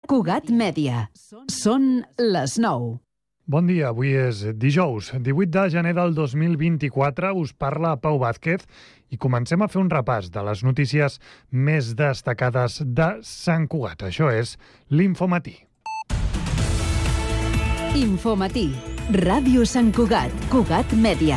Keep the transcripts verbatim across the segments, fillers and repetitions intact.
Cugat Mèdia. Són les nou. Bon dia, avui és dijous, divuit de gener del dos mil vint-i-quatre. Us parla Pau Vázquez i comencem a fer un repàs de les notícies més destacades de Sant Cugat. Això és l'Infomatí. Infomatí. Ràdio Sant Cugat. Cugat Mèdia.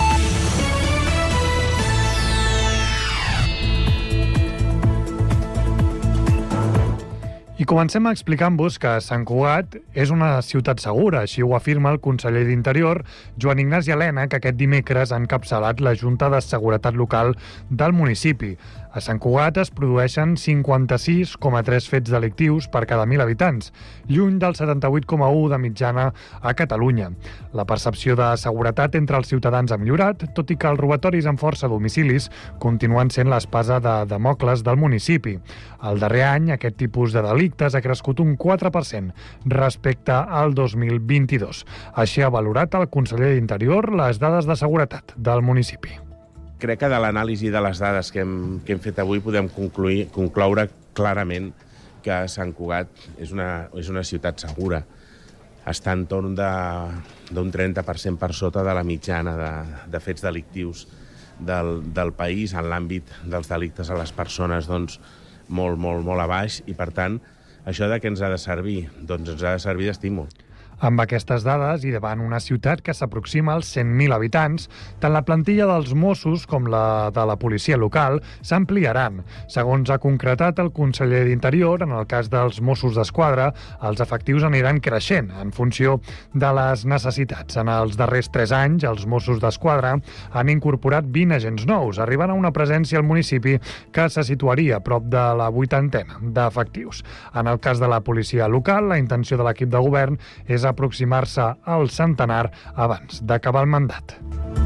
I comencem explicant-vos que Sant Cugat és una ciutat segura, així ho afirma el conseller d'Interior, Joan Ignasi Elena, que aquest dimecres ha encapçalat la Junta de Seguretat Local del municipi. A Sant Cugat es produeixen cinquanta-sis coma tres fets delictius per cada mil habitants, lluny del setanta-vuit coma u de mitjana a Catalunya. La percepció de seguretat entre els ciutadans ha millorat, tot i que els robatoris amb força a domicilis continuen sent l'espasa de Damocles del municipi. El darrer any, aquest tipus de delictes ha crescut un quatre per cent respecte al dos mil vint-i-dos. Així ha valorat el conseller d'Interior les dades de seguretat del municipi. Crec que de l'anàlisi de les dades que hem, que hem fet avui podem concluir, concloure clarament que Sant Cugat és una, és una ciutat segura. Està en torn d'un trenta per cent per sota de la mitjana de, de fets delictius del, del país, en l'àmbit dels delictes a les persones, doncs, molt, molt, molt a baix, i per tant, això de què ens ha de servir? Doncs ens ha de servir d'estímul. Amb aquestes dades i davant una ciutat que s'aproxima als cent mil habitants, tant la plantilla dels Mossos com la de la policia local s'ampliaran. Segons ha concretat el conseller d'Interior, en el cas dels Mossos d'Esquadra, els efectius aniran creixent en funció de les necessitats. En els darrers tres anys, els Mossos d'Esquadra han incorporat vint agents nous, arribant a una presència al municipi que se situaria a prop de la vuitantena d'efectius. En el cas de la policia local, la intenció de l'equip de govern és aproximar-se al centenar abans d'acabar el mandat.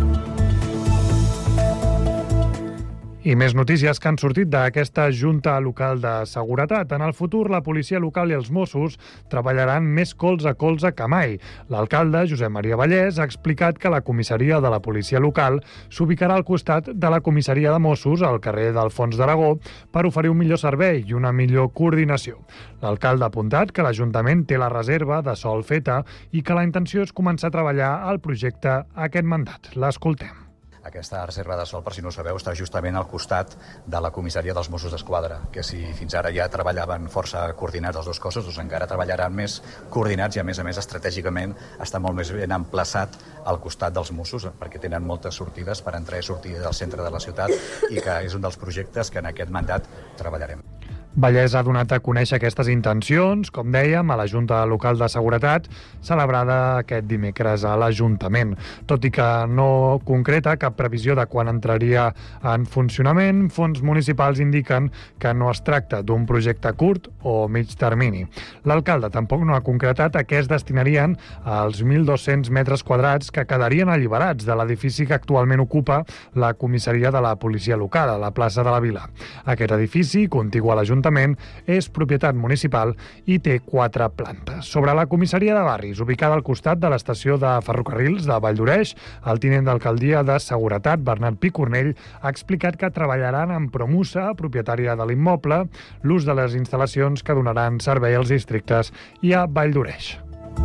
I més notícies que han sortit d'aquesta Junta Local de Seguretat. En el futur, la policia local i els Mossos treballaran més colze a colze que mai. L'alcalde, Josep Maria Vallès, ha explicat que la comissaria de la policia local s'ubicarà al costat de la comissaria de Mossos, al carrer d'Alfons d'Aragó, per oferir un millor servei i una millor coordinació. L'alcalde ha apuntat que l'Ajuntament té la reserva de sòl feta i que la intenció és començar a treballar al projecte aquest mandat. L'escoltem. Aquesta reserva de sòl, per si no ho sabeu, està justament al costat de la comissaria dels Mossos d'Esquadra, que si fins ara ja treballaven força coordinats els dos cossos, doncs encara treballaran més coordinats i, a més a més, estratègicament està molt més ben emplaçat al costat dels Mossos, perquè tenen moltes sortides per entrar i sortir del centre de la ciutat i que és un dels projectes que en aquest mandat treballarem. Vallès ha donat a conèixer aquestes intencions, com dèiem, a la Junta Local de Seguretat, celebrada aquest dimecres a l'Ajuntament. Tot i que no concreta cap previsió de quan entraria en funcionament, fons municipals indiquen que no es tracta d'un projecte curt o mig termini. L'alcalde tampoc no ha concretat a què es destinarien els mil dos-cents metres quadrats que quedarien alliberats de l'edifici que actualment ocupa la comissaria de la policia local, a la plaça de la Vila. Aquest edifici, contigu a l'Ajuntament, és propietat municipal i té quatre plantes. Sobre la comissaria de barris, ubicada al costat de l'estació de ferrocarrils de Valldoreix, el tinent d'alcaldia de Seguretat, Bernat Picornell, ha explicat que treballaran amb Promusa, propietària de l'immoble, l'ús de les instal·lacions que donaran servei als districtes i a Valldoreix.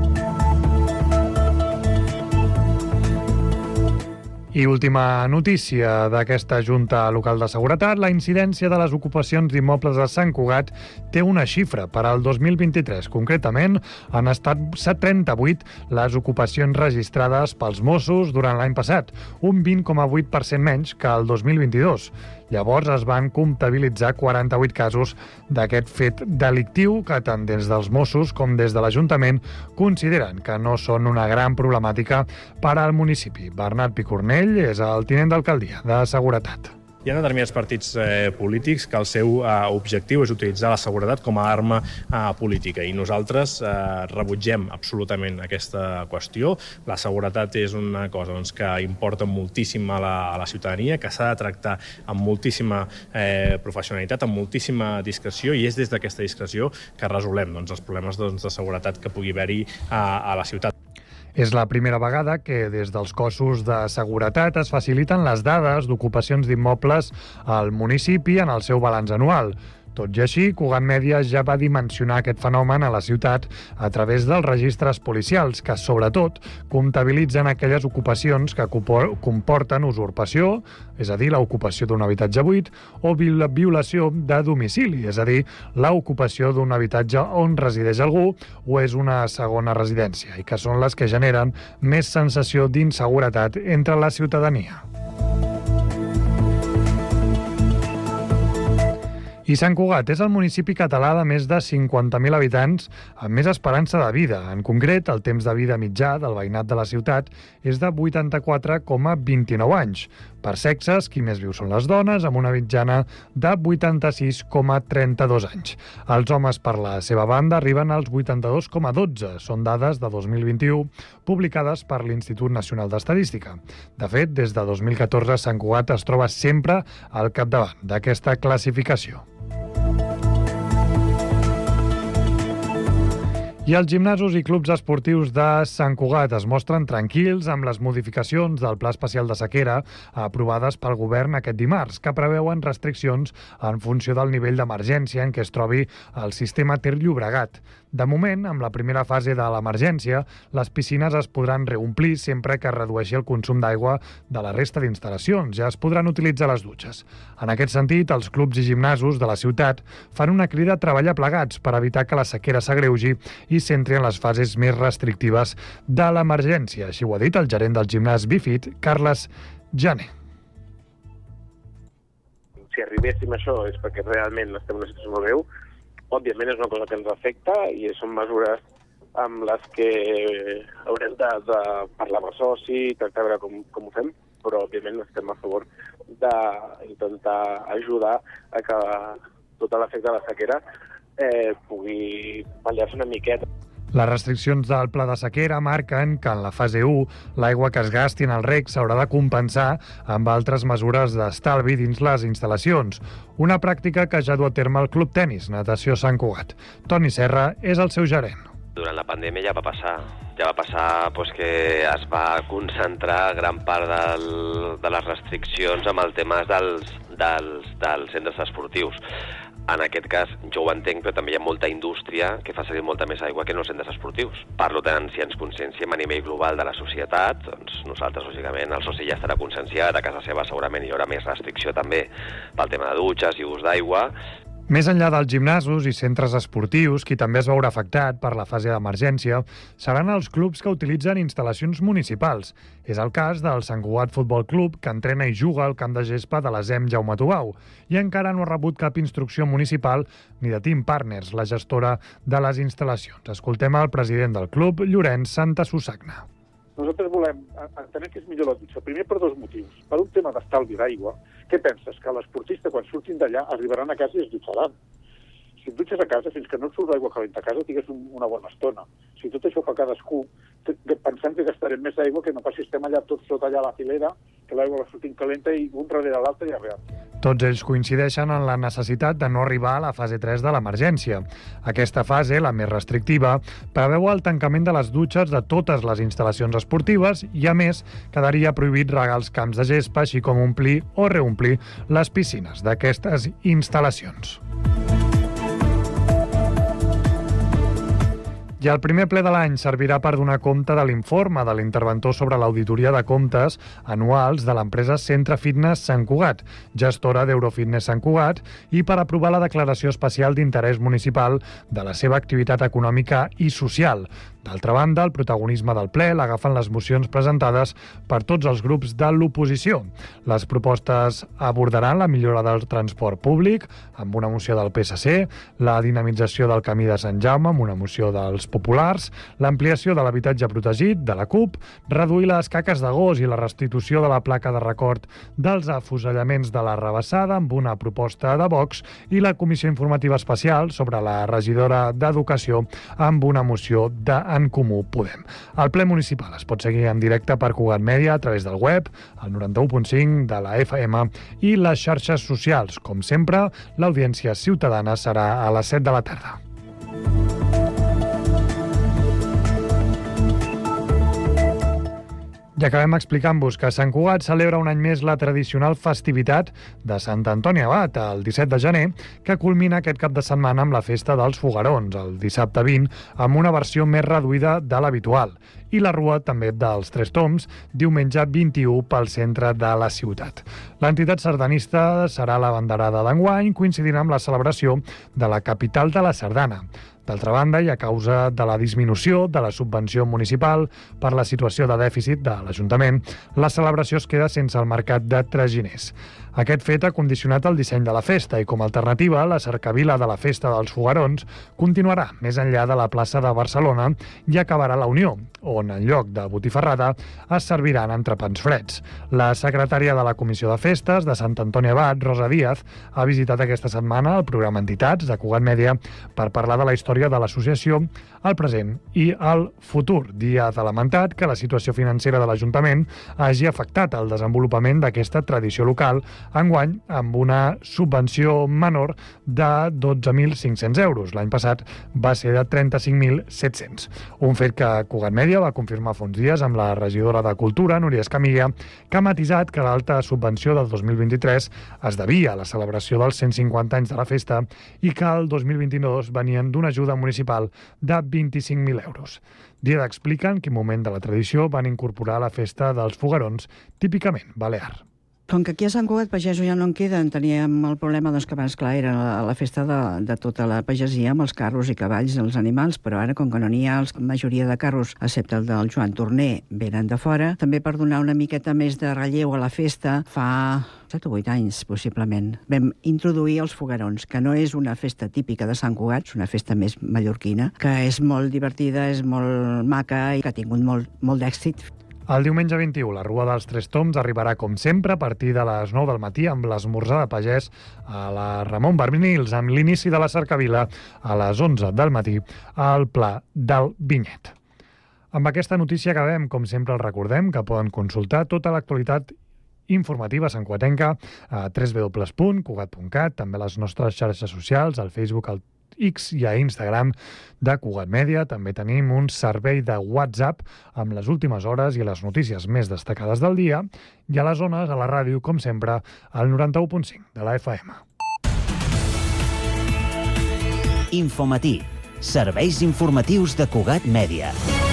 I última notícia d'aquesta Junta Local de Seguretat, la incidència de les ocupacions d'immobles a Sant Cugat té una xifra per al dos mil vint-i-tres. Concretament, han estat trenta-vuit les ocupacions registrades pels Mossos durant l'any passat, un vint coma vuit per cent menys que el dos mil vint-i-dos. Llavors es van comptabilitzar quaranta-vuit casos d'aquest fet delictiu que tant des dels Mossos com des de l'Ajuntament consideren que no són una gran problemàtica per al municipi. Bernat Picornell és el tinent d'alcaldia de Seguretat. Hi ha determinats partits eh, polítics que el seu eh, objectiu és utilitzar la seguretat com a arma eh, política i nosaltres eh, rebutgem absolutament aquesta qüestió. La seguretat és una cosa doncs, que importa moltíssim a la, a la ciutadania, que s'ha de tractar amb moltíssima eh, professionalitat, amb moltíssima discreció, i és des d'aquesta discreció que resolem doncs, els problemes doncs, de seguretat que pugui haver-hi a, a la ciutat. És la primera vegada que des dels cossos de seguretat es faciliten les dades d'ocupacions d'immobles al municipi en el seu balanç anual. Tot i així, Cugat Mèdia ja va dimensionar aquest fenomen a la ciutat a través dels registres policials, que sobretot comptabilitzen aquelles ocupacions que comporten usurpació, és a dir, l'ocupació d'un habitatge buit, o violació de domicili, és a dir, l'ocupació d'un habitatge on resideix algú o és una segona residència, i que són les que generen més sensació d'inseguretat entre la ciutadania. I Sant Cugat és el municipi català de més de cinquanta mil habitants amb més esperança de vida. En concret, el temps de vida mitjà del veïnat de la ciutat és de vuitanta-quatre coma vint-i-nou anys. Per sexes, qui més viu són les dones, amb una mitjana de vuitanta-sis coma trenta-dos anys. Els homes, per la seva banda, arriben als vuitanta-dos coma dotze. Són dades de dos mil vint-i-u, publicades per l'Institut Nacional d'Estadística. De fet, des de dos mil catorze, Sant Cugat es troba sempre al capdavant d'aquesta classificació. I els gimnasos i clubs esportius de Sant Cugat es mostren tranquils amb les modificacions del Pla Especial de Sequera aprovades pel govern aquest dimarts, que preveuen restriccions en funció del nivell d'emergència en què es trobi el sistema Ter Llobregat. De moment, amb la primera fase de l'emergència, les piscines es podran reomplir sempre que es redueixi el consum d'aigua de la resta d'instal·lacions. Ja es podran utilitzar les dutxes. En aquest sentit, els clubs i gimnasos de la ciutat fan una crida a treballar plegats per evitar que la sequera s'agreugi i s'entri en les fases més restrictives de l'emergència. Així ho ha dit el gerent del gimnàs Bifit, Carles Jané. Si arribéssim a això és perquè realment estem en una situació molt greu. Òbviament és una cosa que ens afecta i són mesures amb les que haurem de, de parlar amb el soci i tractar de veure com, com ho fem, però òbviament estem a favor d'intentar ajudar a que tot l'efecte de la sequera eh, pugui pal·liar-se una miqueta. Les restriccions del pla de sequera marquen que en la fase u l'aigua que es gasti en el reg s'haurà de compensar amb altres mesures d'estalvi dins les instal·lacions. Una pràctica que ja du a terme el Club Tenis Natació Sant Cugat. Toni Serra és el seu gerent. Durant la pandèmia ja va passar. Ja va passar doncs, que es va concentrar gran part del, de les restriccions amb el tema dels, dels, dels centres esportius. En aquest cas, jo ho entenc, però també hi ha molta indústria que fa servir molta més aigua que en els centres esportius. Per tant, si ens conscienciem a nivell global de la societat, doncs nosaltres, lògicament, el soci ja estarà conscienciat, a casa seva segurament hi haurà més restricció també pel tema de dutxes i ús d'aigua. Més enllà dels gimnasos i centres esportius, qui també es veurà afectat per la fase d'emergència seran els clubs que utilitzen instal·lacions municipals. És el cas del Sant Cugat Futbol Club, que entrena i juga al camp de gespa de la SEM Jaume Tubau i encara no ha rebut cap instrucció municipal ni de Team Partners, la gestora de les instal·lacions. Escoltem el president del club, Llorenç Santa Susagna. Nosaltres volem entenem que és millor la dutxa. Primer, per dos motius. Per un tema d'estalvi d'aigua. Què penses? Que l'esportista, quan surtin d'allà, arribaran a casa i es dutxaran. Si et dutxes a casa, fins que no et surt l'aigua calenta a casa, tingues una bona estona. Si tot això fa cadascú, pensant que gastarem més aigua, que no pas si estem allà tots sota allà a la filera, que l'aigua va sortint calenta i un darrere l'altre ja veus. Tots ells coincideixen en la necessitat de no arribar a la fase tres de l'emergència. Aquesta fase, la més restrictiva, preveu el tancament de les dutxes de totes les instal·lacions esportives i, a més, quedaria prohibit regar els camps de gespa, així com omplir o reomplir les piscines d'aquestes instal·lacions. I el primer ple de l'any servirà per donar compte de l'informe de l'interventor sobre l'auditoria de comptes anuals de l'empresa Centre Fitness Sant Cugat, gestora d'Eurofitness Sant Cugat, i per aprovar la declaració especial d'interès municipal de la seva activitat econòmica i social. D'altra banda, el protagonisme del ple l'agafen les mocions presentades per tots els grups de l'oposició. Les propostes abordaran la millora del transport públic, amb una moció del P S C, la dinamització del camí de Sant Jaume, amb una moció dels populars, l'ampliació de l'habitatge protegit, de la CUP, reduir les caques de gos i la restitució de la placa de record dels afusellaments de la Rabassada, amb una proposta de Vox, i la comissió informativa especial sobre la regidora d'Educació, amb una moció de En Comú Podem. El ple municipal es pot seguir en directe per Cugat Mèdia a través del web, el noranta-u punt cinc de la F M i les xarxes socials. Com sempre, l'audiència ciutadana serà a les set de la tarda. I I acabem explicant-vos que Sant Cugat celebra un any més la tradicional festivitat de Sant Antoni Abat, el disset de gener, que culmina aquest cap de setmana amb la festa dels foguerons, el dissabte vint, amb una versió més reduïda de l'habitual. I la Rua també dels Tres Tombs, diumenge vint-i-u pel centre de la ciutat. L'entitat sardanista serà la banderada d'enguany, coincidint amb la celebració de la capital de la Sardana. D'altra banda, i a causa de la disminució de la subvenció municipal per la situació de dèficit de l'Ajuntament, la celebració es queda sense el mercat de traginers. Aquest fet ha condicionat el disseny de la festa i, com a alternativa, la cercavila de la Festa dels Foguerons continuarà més enllà de la plaça de Barcelona i acabarà a la Unió, on, en lloc de botifarrada, es serviran entrepans freds. La secretària de la Comissió de Festes de Sant Antoni Abat, Rosa Díaz, ha visitat aquesta setmana el programa Entitats de Cugat Mèdia per parlar de la història de l'associació, el present i el futur. Díaz ha lamentat que la situació financera de l'Ajuntament hagi afectat el desenvolupament d'aquesta tradició local, enguany amb una subvenció menor de dotze mil cinc-cents euros. L'any passat va ser de trenta-cinc mil set-cents. Un fet que Cugat Mèdia va confirmar fa uns dies amb la regidora de Cultura, Núria Escamilla, que ha matisat que l'alta subvenció del dos mil vint-i-tres es devia a la celebració dels cent cinquanta anys de la festa i que el dos mil vint-i-dos venien d'una ajuda municipal de vint-i-cinc mil euros. Díaz explica en quin moment de la tradició van incorporar la festa dels foguerons, típicament balear. Com que aquí a Sant Cugat pagesos ja no en queden, teníem el problema doncs, que abans, clar, era la, la festa de, de tota la pagesia amb els carros i cavalls, els animals, però ara, com que no n'hi ha la majoria de carros, excepte el del Joan Torner, venen de fora. També per donar una miqueta més de relleu a la festa, fa set o vuit anys, possiblement, vam introduir els foguerons, que no és una festa típica de Sant Cugat, és una festa més mallorquina, que és molt divertida, és molt maca i que ha tingut molt, molt d'èxit. El diumenge vint-i-u, la Rua dels Tres Tombs arribarà, com sempre, a partir de les nou del matí amb l'esmorzar de pagès a la Ramon Barbnils, amb l'inici de la cercavila a les onze del matí al Pla del Vinyet. Amb aquesta notícia acabem. Com sempre, els recordem que poden consultar tota l'actualitat informativa santcugatenca a w w w punt cugat punt cat, també a les nostres xarxes socials, al Facebook, al X i a Instagram de Cugat Mèdia. També tenim un servei de WhatsApp amb les últimes hores i les notícies més destacades del dia, i a les zones, a la ràdio, com sempre, al noranta-u punt cinc de la F M. Infomatí. Serveis informatius de Cugat Mèdia.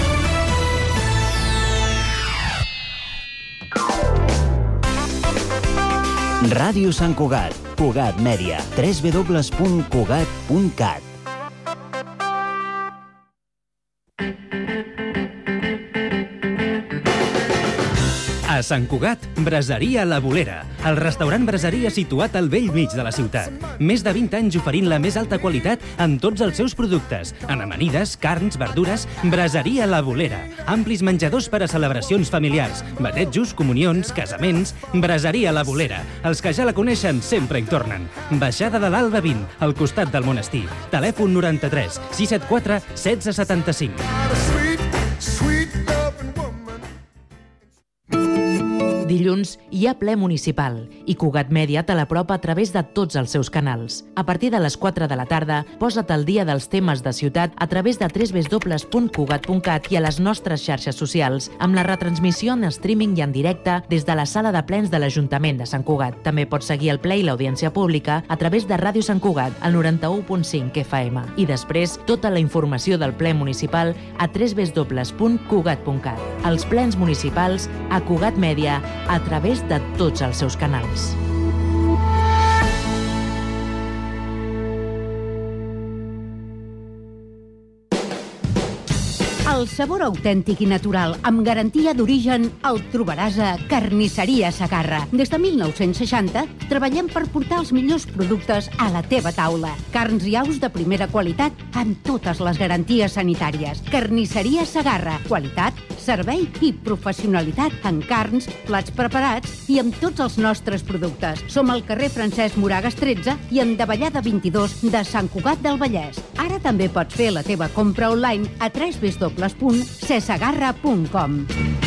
Ràdio Sant Cugat, Cugat Mèdia, w w w punt cugat punt cat. A Sant Cugat, Braseria La Bolera, el restaurant braseria situat al vell mig de la ciutat. Més de vint anys oferint la més alta qualitat en tots els seus productes, en amanides, carns, verdures. Braseria La Bolera, amplis menjadors per a celebracions familiars, batejos, comunions, casaments. Braseria La Bolera, els que ja la coneixen sempre hi tornen. Baixada de l'Alba vint, al costat del monestir. Telèfon noranta-tres sis set quatre setze setanta-cinc. Dilluns hi ha ple municipal i Cugat Mèdia te l'apropa a través de tots els seus canals. A partir de les quatre de la tarda, posa't al dia dels temes de ciutat a través de w w w punt cugat punt cat i a les nostres xarxes socials, amb la retransmissió en streaming i en directe des de la sala de plens de l'Ajuntament de Sant Cugat. També pots seguir el ple i l'audiència pública a través de Ràdio Sant Cugat, al noranta-u punt cinc F M. I després, tota la informació del ple municipal a w w w punt cugat punt cat. Els plens municipals a Cugat Mèdia a través de tots els seus canals. El sabor autèntic i natural, amb garantia d'origen, el trobaràs a Carnisseria Segarra. Des de mil nou-cents seixanta treballem per portar els millors productes a la teva taula. Carns i aus de primera qualitat amb totes les garanties sanitàries. Carnisseria Segarra. Qualitat, servei i professionalitat en carns, plats preparats i amb tots els nostres productes. Som al carrer Francesc Moragas tretze i en Davallada vint-i-dos de Sant Cugat del Vallès. Ara també pots fer la teva compra online a w w w punt cesegarra punt com.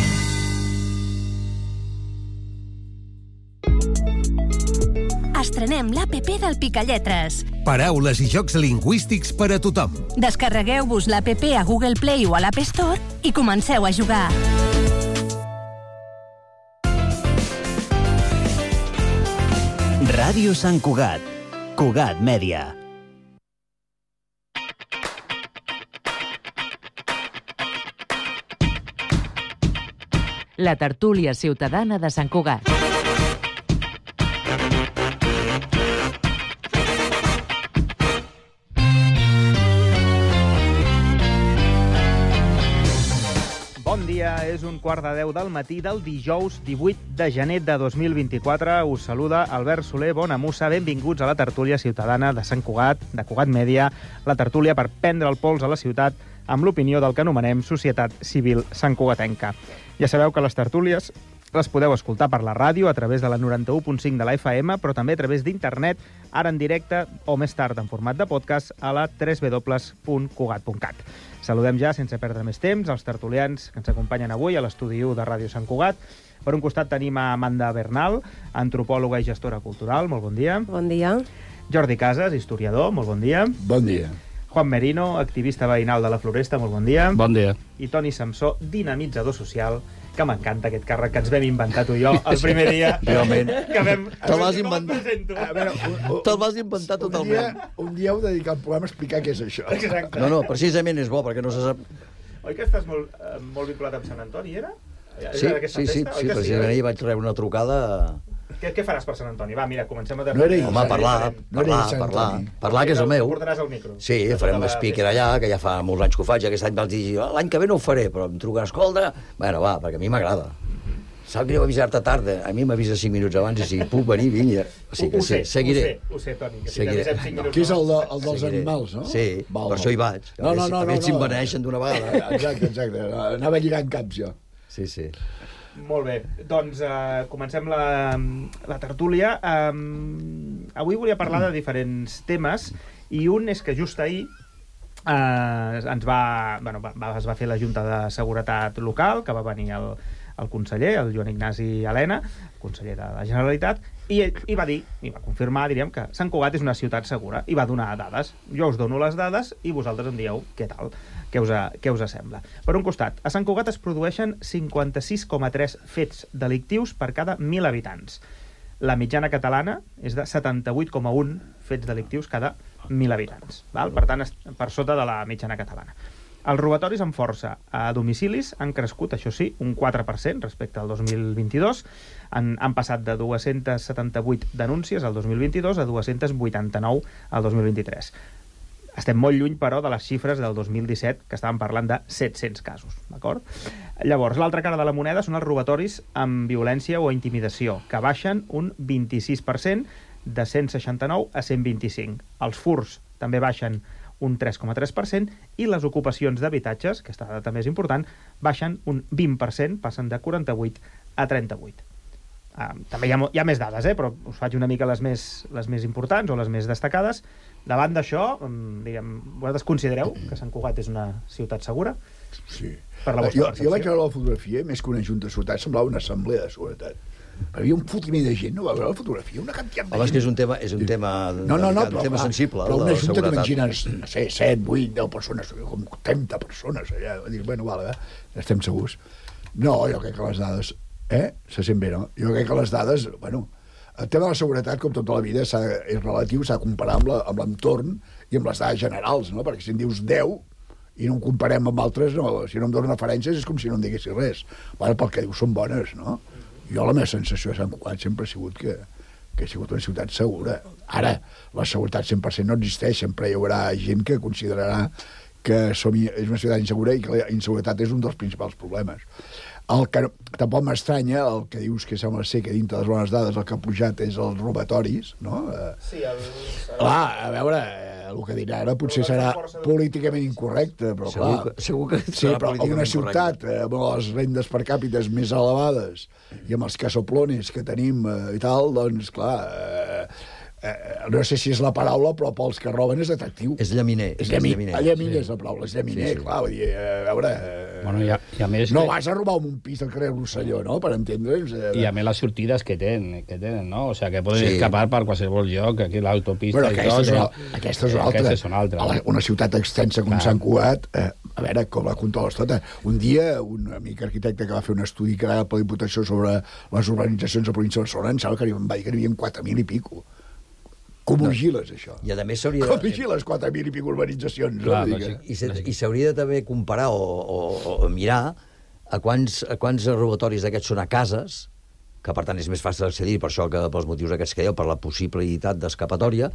Estrenem l'A P P del Picalletres. Paraules i jocs lingüístics per a tothom. Descarregueu-vos l'A P P a Google Play o a l'App Store i comenceu a jugar. Ràdio Sant Cugat. Cugat Mèdia. La tertúlia ciutadana de Sant Cugat. Bon dia, és un quart de deu del matí del dijous divuit de gener de dos mil vint-i-quatre. Us saluda Albert Soler Bonamussa. Benvinguts a la tertúlia ciutadana de Sant Cugat, de Cugat Mèdia, la tertúlia per prendre el pols a la ciutat amb l'opinió del que anomenem Societat Civil Santcugatenca. Ja sabeu que les tertúlies les podeu escoltar per la ràdio a través de la noranta-u punt cinc de la F M, però també a través d'internet, ara en directe o més tard en format de podcast a la w w w punt cugat punt cat. Saludem ja, sense perdre més temps, els tertulians que ens acompanyen avui a l'estudi u de Ràdio Sant Cugat. Per un costat tenim a Amanda Bernal, antropòloga i gestora cultural. Molt bon dia. Bon dia. Jordi Casas, historiador. Molt bon dia. Bon dia. Juan Merino, activista veïnal de la Floresta. Molt bon dia. Bon dia. I Toni Samsó, dinamitzador social, que m'encanta aquest càrrec que ens vam inventar tu i jo el primer dia. Realment. Que vam... Te'l vas inventar. Te'l vas inventar totalment. Un dia heu de dedicar el programa a explicar què és això. Exacte. No, no, precisament és bo, perquè no se sap... Oi que estàs molt, eh, molt vinculat amb Sant Antoni, era? Sí, sí, sí, sí, precisament ahir vaig rebre una trucada... Què, què faràs per Sant Antoni? Va, mira, comencem a... No era Home, parlar, parlar, parlar, parlar, que és el meu. Portaràs el micro. Sí, farem un speaker allà, que ja fa molts anys que ho faig, aquest any vaig dir, l'any que ve no ho faré, però em truquen, escolta... Bueno, va, perquè a mi m'agrada. Sap greu avisar-te tard, a mi m'avisa cinc minuts abans i si puc venir, vinga. Així que sí, seguiré. Ho sé, Toni, que si t'avisem cinc minuts... Que és el, de, el dels animals, no? Sí, per això hi vaig. No, no, no. A veure si em beneixen d'una vegada. Exacte, exacte. Anava lligant caps, jo. Sí, sí. Molt bé, doncs uh, comencem la, la tertúlia. Um, avui volia parlar de diferents temes i un és que just ahir uh, ens va, bueno, va, es va fer la Junta de Seguretat Local, que va venir el, el conseller, el Joan Ignasi Elena, conseller de la Generalitat, i, i va dir, i va confirmar, diríem, que Sant Cugat és una ciutat segura, i va donar dades. Jo us dono les dades i vosaltres em dieu què tal, què us, què us sembla. Per un costat, a Sant Cugat es produeixen cinquanta-sis coma tres fets delictius per cada mil habitants. La mitjana catalana és de setanta-vuit coma un fets delictius cada mil habitants. Val? Per tant, per sota de la mitjana catalana. Els robatoris amb força a domicilis han crescut, això sí, un quatre per cent respecte al dos mil vint-i-dos. Han, han passat de dues-centes setanta-vuit denúncies al dos mil vint-i-dos a dues-centes vuitanta-nou al dos mil vint-i-tres. Estem molt lluny, però, de les xifres del dos mil disset, que estàvem parlant de set-cents casos, d'acord? Llavors, l'altra cara de la moneda són els robatoris amb violència o intimidació, que baixen un vint-i-sis per cent, de cent seixanta-nou a cent vint-i-cinc. Els furts també baixen un tres coma tres per cent, i les ocupacions d'habitatges, que aquesta dada també és important, baixen un vint per cent, passen de quaranta-vuit a trenta-vuit. Uh, també hi ha, hi ha més dades, eh? Però us faig una mica les més, les més importants o les més destacades. Davant d'això, um, diguem, vosaltres considereu que Sant Cugat és una ciutat segura? Sí. Per la jo, jo vaig veure la fotografia, més que una junta de ciutat, semblava una assemblea de seguretat. Hi havia un fotiment de gent, no va veure la fotografia, una quantitat de Home, gent. és que és un tema, és un tema, no, no, no, un però, tema sensible. Però una junta seguretat. t'imagines, no sé, set, vuit, deu persones, com trenta persones allà. Dic, bueno, vale, eh? Estem segurs. No, jo crec que les dades... Eh? Se sent bé, no? Jo crec que les dades... Bueno, el tema de la seguretat, com tota la vida, és relatiu, s'ha de comparar amb l'entorn i amb les dades generals, no? Perquè si en dius deu i no en comparem amb altres, no, si no em donen referències és com si no em diguessis res. Bueno, pel que dius són bones, no? Jo la meva sensació de Sant Cugat sempre ha sigut que, que ha sigut una ciutat segura. Ara, la seguretat cent per cent no existeix, sempre hi haurà gent que considerarà que som, és una ciutat insegura i que la inseguretat és un dels principals problemes. El que tampoc m'estranya, el que dius que sembla ser que dintre de les bones dades el que ha pujat és els robatoris, no? Sí, el... Clar, a veure, el que dirà ara potser serà políticament incorrecte, però segur clar... Que, segur que sí, però en una ciutat amb les rendes per càpites més elevades i amb els casoplones que tenim eh, i tal, doncs, clar... Eh, eh, no sé si és la paraula, però pels que roben és atractiu. És llaminer. És llaminer, llaminer és la paraula, és llaminer, sí, sí. Clar, vull dir, a veure... Eh, bueno, i a, i a més... No que... vas a robar un pis al carrer Rosselló, no?, per entendre'ns. Eh, I a més les sortides que tenen, que tenen, no? O sea, que poden sí. escapar per qualsevol lloc, aquí l'autopista bueno, i tot... Una, aquesta és una altra. Aquesta és una altra. La, una ciutat extensa com Sant Cugat, eh, A veure, com la controles tota. Un dia, un amic arquitecte que va fer un estudi creat per la Diputació sobre les urbanitzacions de la província de Barcelona, em sembla que em va dir que n'hi havia quatre mil i pico. Com ho vigiles, això? I a més s'hauria de... Com vigiles quatre mil i pico urbanitzacions? Clar, no? I s'hauria de també comparar o, o, o mirar a quants, a quants robatoris d'aquests són a cases, que per tant és més fàcil accedir, per això que pels motius aquests que dèieu, per la possibilitat d'escapatòria,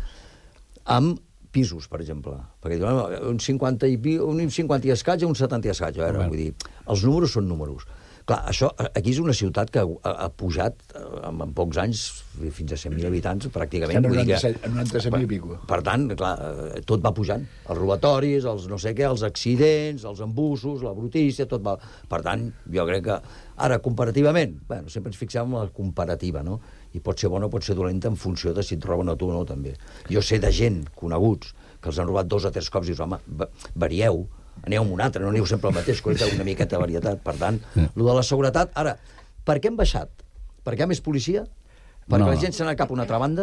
amb pisos, per exemple. Perquè diuen, un cinquanta i, un cinquanta i escaig o un setanta i escaig. A veure, vull dir, els números són números. Clar, això, aquí és una ciutat que ha, ha pujat en, en pocs anys fins a cent mil habitants, pràcticament. Estem a noranta-set mil i pico. Per tant, clar, tot va pujant. Els robatoris, els no sé què, els accidents, els embussos, la brutícia, tot va... Per tant, jo crec que... Ara, comparativament, bueno, sempre ens fixem en la comparativa, no? I pot ser bona o pot ser dolenta en funció de si et roben a tu o no, també. Jo sé de gent, coneguts, que els han robat dos o tres cops i dius, home, varieu, aneu amb un altre, no aneu sempre al mateix, que una miqueta de varietat. Per tant, el de la seguretat... Ara, per què hem baixat? Perquè hi ha més policia? Perquè no. La gent se n'ha cap a una altra banda?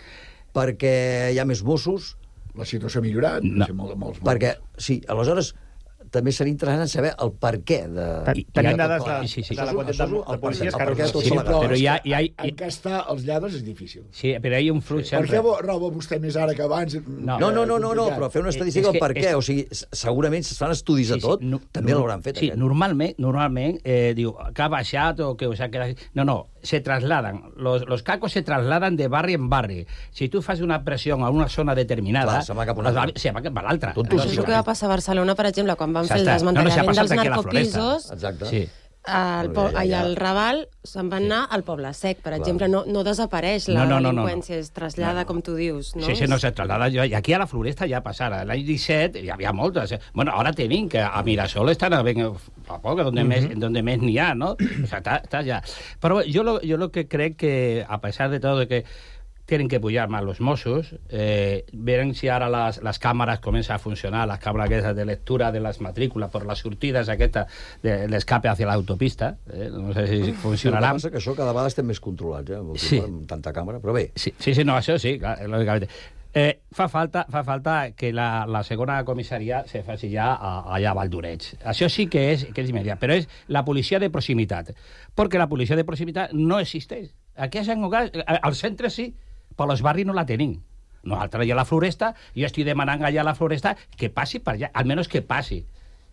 Perquè hi ha més Mossos? La situació ha millorat? No. Molts, molts, molts. Perquè, sí, aleshores... també seria interessant saber el per què de... Tenim dades de, sí, sí. de la quantitat de, de policies que roben. Sí, però hi ha, hi ha, encastar els lladres és difícil. Sí, però hi ha un flux... Per què roba vostè més ara que abans? No, no, no, no, no, no però fer una estadística del per què. O sigui, segurament es fan estudis de tot, sí, sí, no, també no, l'hauran fet. Sí, aquest. normalment, normalment eh, diu, que ha baixat o que o sea, que... No, no, se trasladan. Los, los cacos se trasladan de barri en barri. Si tu fas una pressió a una zona determinada... Clar, se'n va cap a una altra. Se'n va cap a l'altra. Això és el que va passar a Barcelona, per exemple, quan van fer el desmantellament no, no, dels narcopisos. Exacte. Sí. Al po ja, ja, ja. al Raval se'n van anar al Poble Sec, per Clar. exemple. No, no desapareix la no, no, delinqüència, no, no, no. es trasllada, no, no. com tu dius. No? Sí, sí, no se traslada. I aquí a la Floresta ja passara. L'any disset hi havia moltes. Bueno, ara tenim que a Mirasol estan a, ben, a poc, donde, uh -huh. més, donde més n'hi ha, no? O sea, està, està ja. Però jo lo, yo lo que crec que, a pesar de todo, de que tienen que apoyar más los Mossos, eh, verán si ahora las, las cámaras comienzan a funcionar, las cámaras de lectura de las matrículas por las sortides aquesta de l'escape hacia l'autopista, eh, no sé si funcionarà. El que passa que això cada vegada estem més controlats, eh, amb, sí. amb tanta càmera, però bé. Sí, sí, sí no, això sí, clar, lògicament. Eh, fa, falta, fa falta que la, la segona comissaria se faci ja a, allà a Valdoreig. Això sí que és, que és immediat, però és la policia de proximitat, perquè la policia de proximitat no existeix. Aquí a Sant Cugat, al centre sí, però als barris no la tenim. Nosaltres allà a la Floresta, jo estic demanant allà a la Floresta que passi per allà, almenys que passi.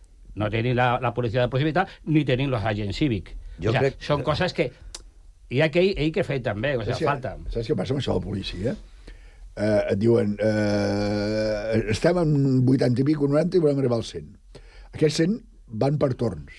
No tenim la, la policia de proximitat ni tenim els agents cívics. Jo o sea, crec... Són coses que hi ha que, hi que fer també, o sigui, falta. Saps què passa amb això de la policia? Eh, et diuen, eh, estem en vuitanta i pico, noranta i volem arribar al cent. Aquests cent van per torns.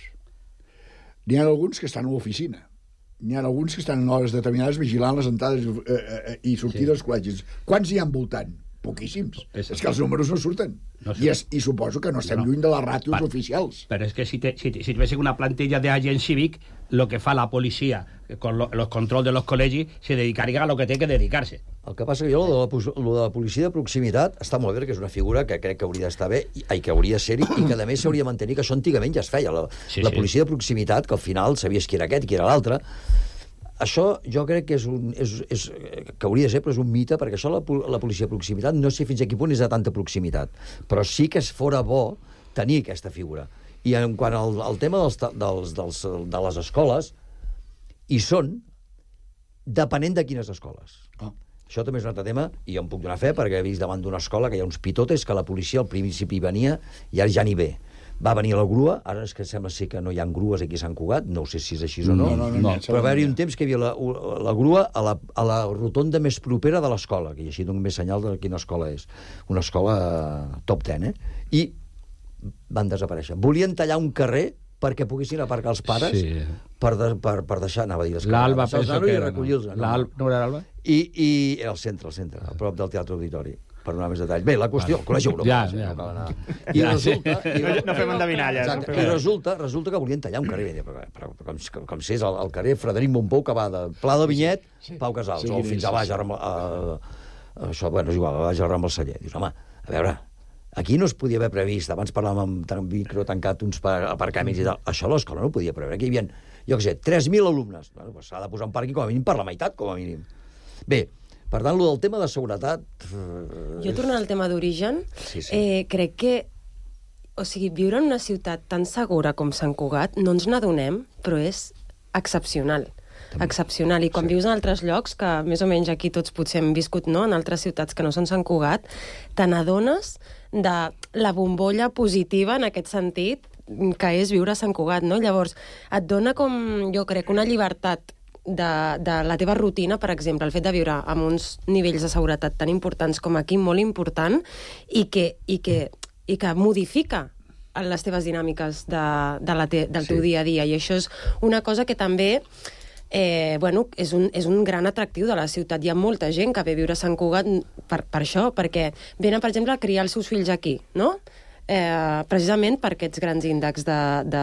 N'hi ha alguns que estan a l'oficina. N'hi ha alguns que estan en hores determinades vigilant les entrades eh, eh, i sortides sí. dels col·legis. Quants hi ha envoltant? Poquíssims. És, és que els números no surten. No I, es, I suposo que no estem no. lluny de les ràtios pa, oficials. Però és que si, te, si, si ves una plantilla d'agent cívic, lo que fa la policia con lo, los controls de los col·legis se dedicaria a lo que té que dedicar-se. El que passa que jo, lo de, la, lo de la policia de proximitat, està molt bé, que és una figura que crec que hauria d'estar bé, i, i que hauria de ser-hi, i que a més s'hauria de mantenir, que això antigament ja es feia. La, sí, la policia sí. de proximitat, que al final sabies qui era aquest, qui era l'altre. Això jo crec que és un, és, és, que hauria de ser, però és un mite, perquè això la, la policia de proximitat no sé fins a quin punt és de tanta proximitat, però sí que es fora bo tenir aquesta figura. I en quant al, al tema dels, dels, dels, de les escoles, hi són, depenent de quines escoles. Oh. Això també és un altre tema, i jo em puc donar fe, perquè he vist davant d'una escola que hi ha uns pitotes que la policia al principi venia i ara ja n'hi ve. Va venir la grua, ara és que sembla ser que no hi ha grues aquí a Sant Cugat, no sé si és així o no, no, no, no, no però va haver-hi un temps que hi havia la, la grua a la, a la rotonda més propera de l'escola, que així dono més senyal de quina escola és. Una escola top ten, eh? I van desaparèixer. Volien tallar un carrer perquè poguessin aparcar els pares sí. per, de, per, per deixar, anava a dir, l'Alba, penso que era, no? L'Alba, no era l'Alba? I, i era al centre, al centre, a prop del Teatre Auditori. Per donar més detalls. Bé, la qüestió, el Col·legi Europa. Ja, ja. No, anar. I resulta... I, no, no fem endevinalles. No fem I resulta, resulta que volien tallar un carrer. Però, però, però, com, com si és el, el carrer Frederic Montpou, que va de Pla de Vinyet, sí, sí. Pau Casals, sí, o fins a baix, a, a, a, això, bueno, és igual, a baix a Rambla Celler. Dius, home, a veure, aquí no es podia haver previst, abans parlàvem amb micro tancat uns aparcaments i tal, això a l'escola no ho podia preveure. Aquí hi havia, jo què sé, tres mil alumnes. Bueno, doncs s'ha de posar un pàrquing com a mínim per la meitat, com a mínim. Bé, per tant, el del tema de seguretat... Jo tornant al tema d'origen, sí, sí. eh, crec que... o sigui, viure en una ciutat tan segura com Sant Cugat, no ens n'adonem, però és excepcional. També. Excepcional. I quan sí. vius en altres llocs, que més o menys aquí tots potser hem viscut, no?, en altres ciutats que no són Sant Cugat, te n'adones de la bombolla positiva en aquest sentit que és viure a Sant Cugat, no? Llavors, et dona com, jo crec, una llibertat de, de la teva rutina, per exemple, el fet de viure amb uns nivells de seguretat tan importants com aquí, molt important, i que, i que, i que modifica les teves dinàmiques de, de la te, del teu sí. dia a dia. I això és una cosa que també eh, bueno, és, un, és un gran atractiu de la ciutat. Hi ha molta gent que ve a viure a Sant Cugat per, per això, perquè venen, per exemple, a criar els seus fills aquí, no? Eh, precisament per aquests grans índexs de, de,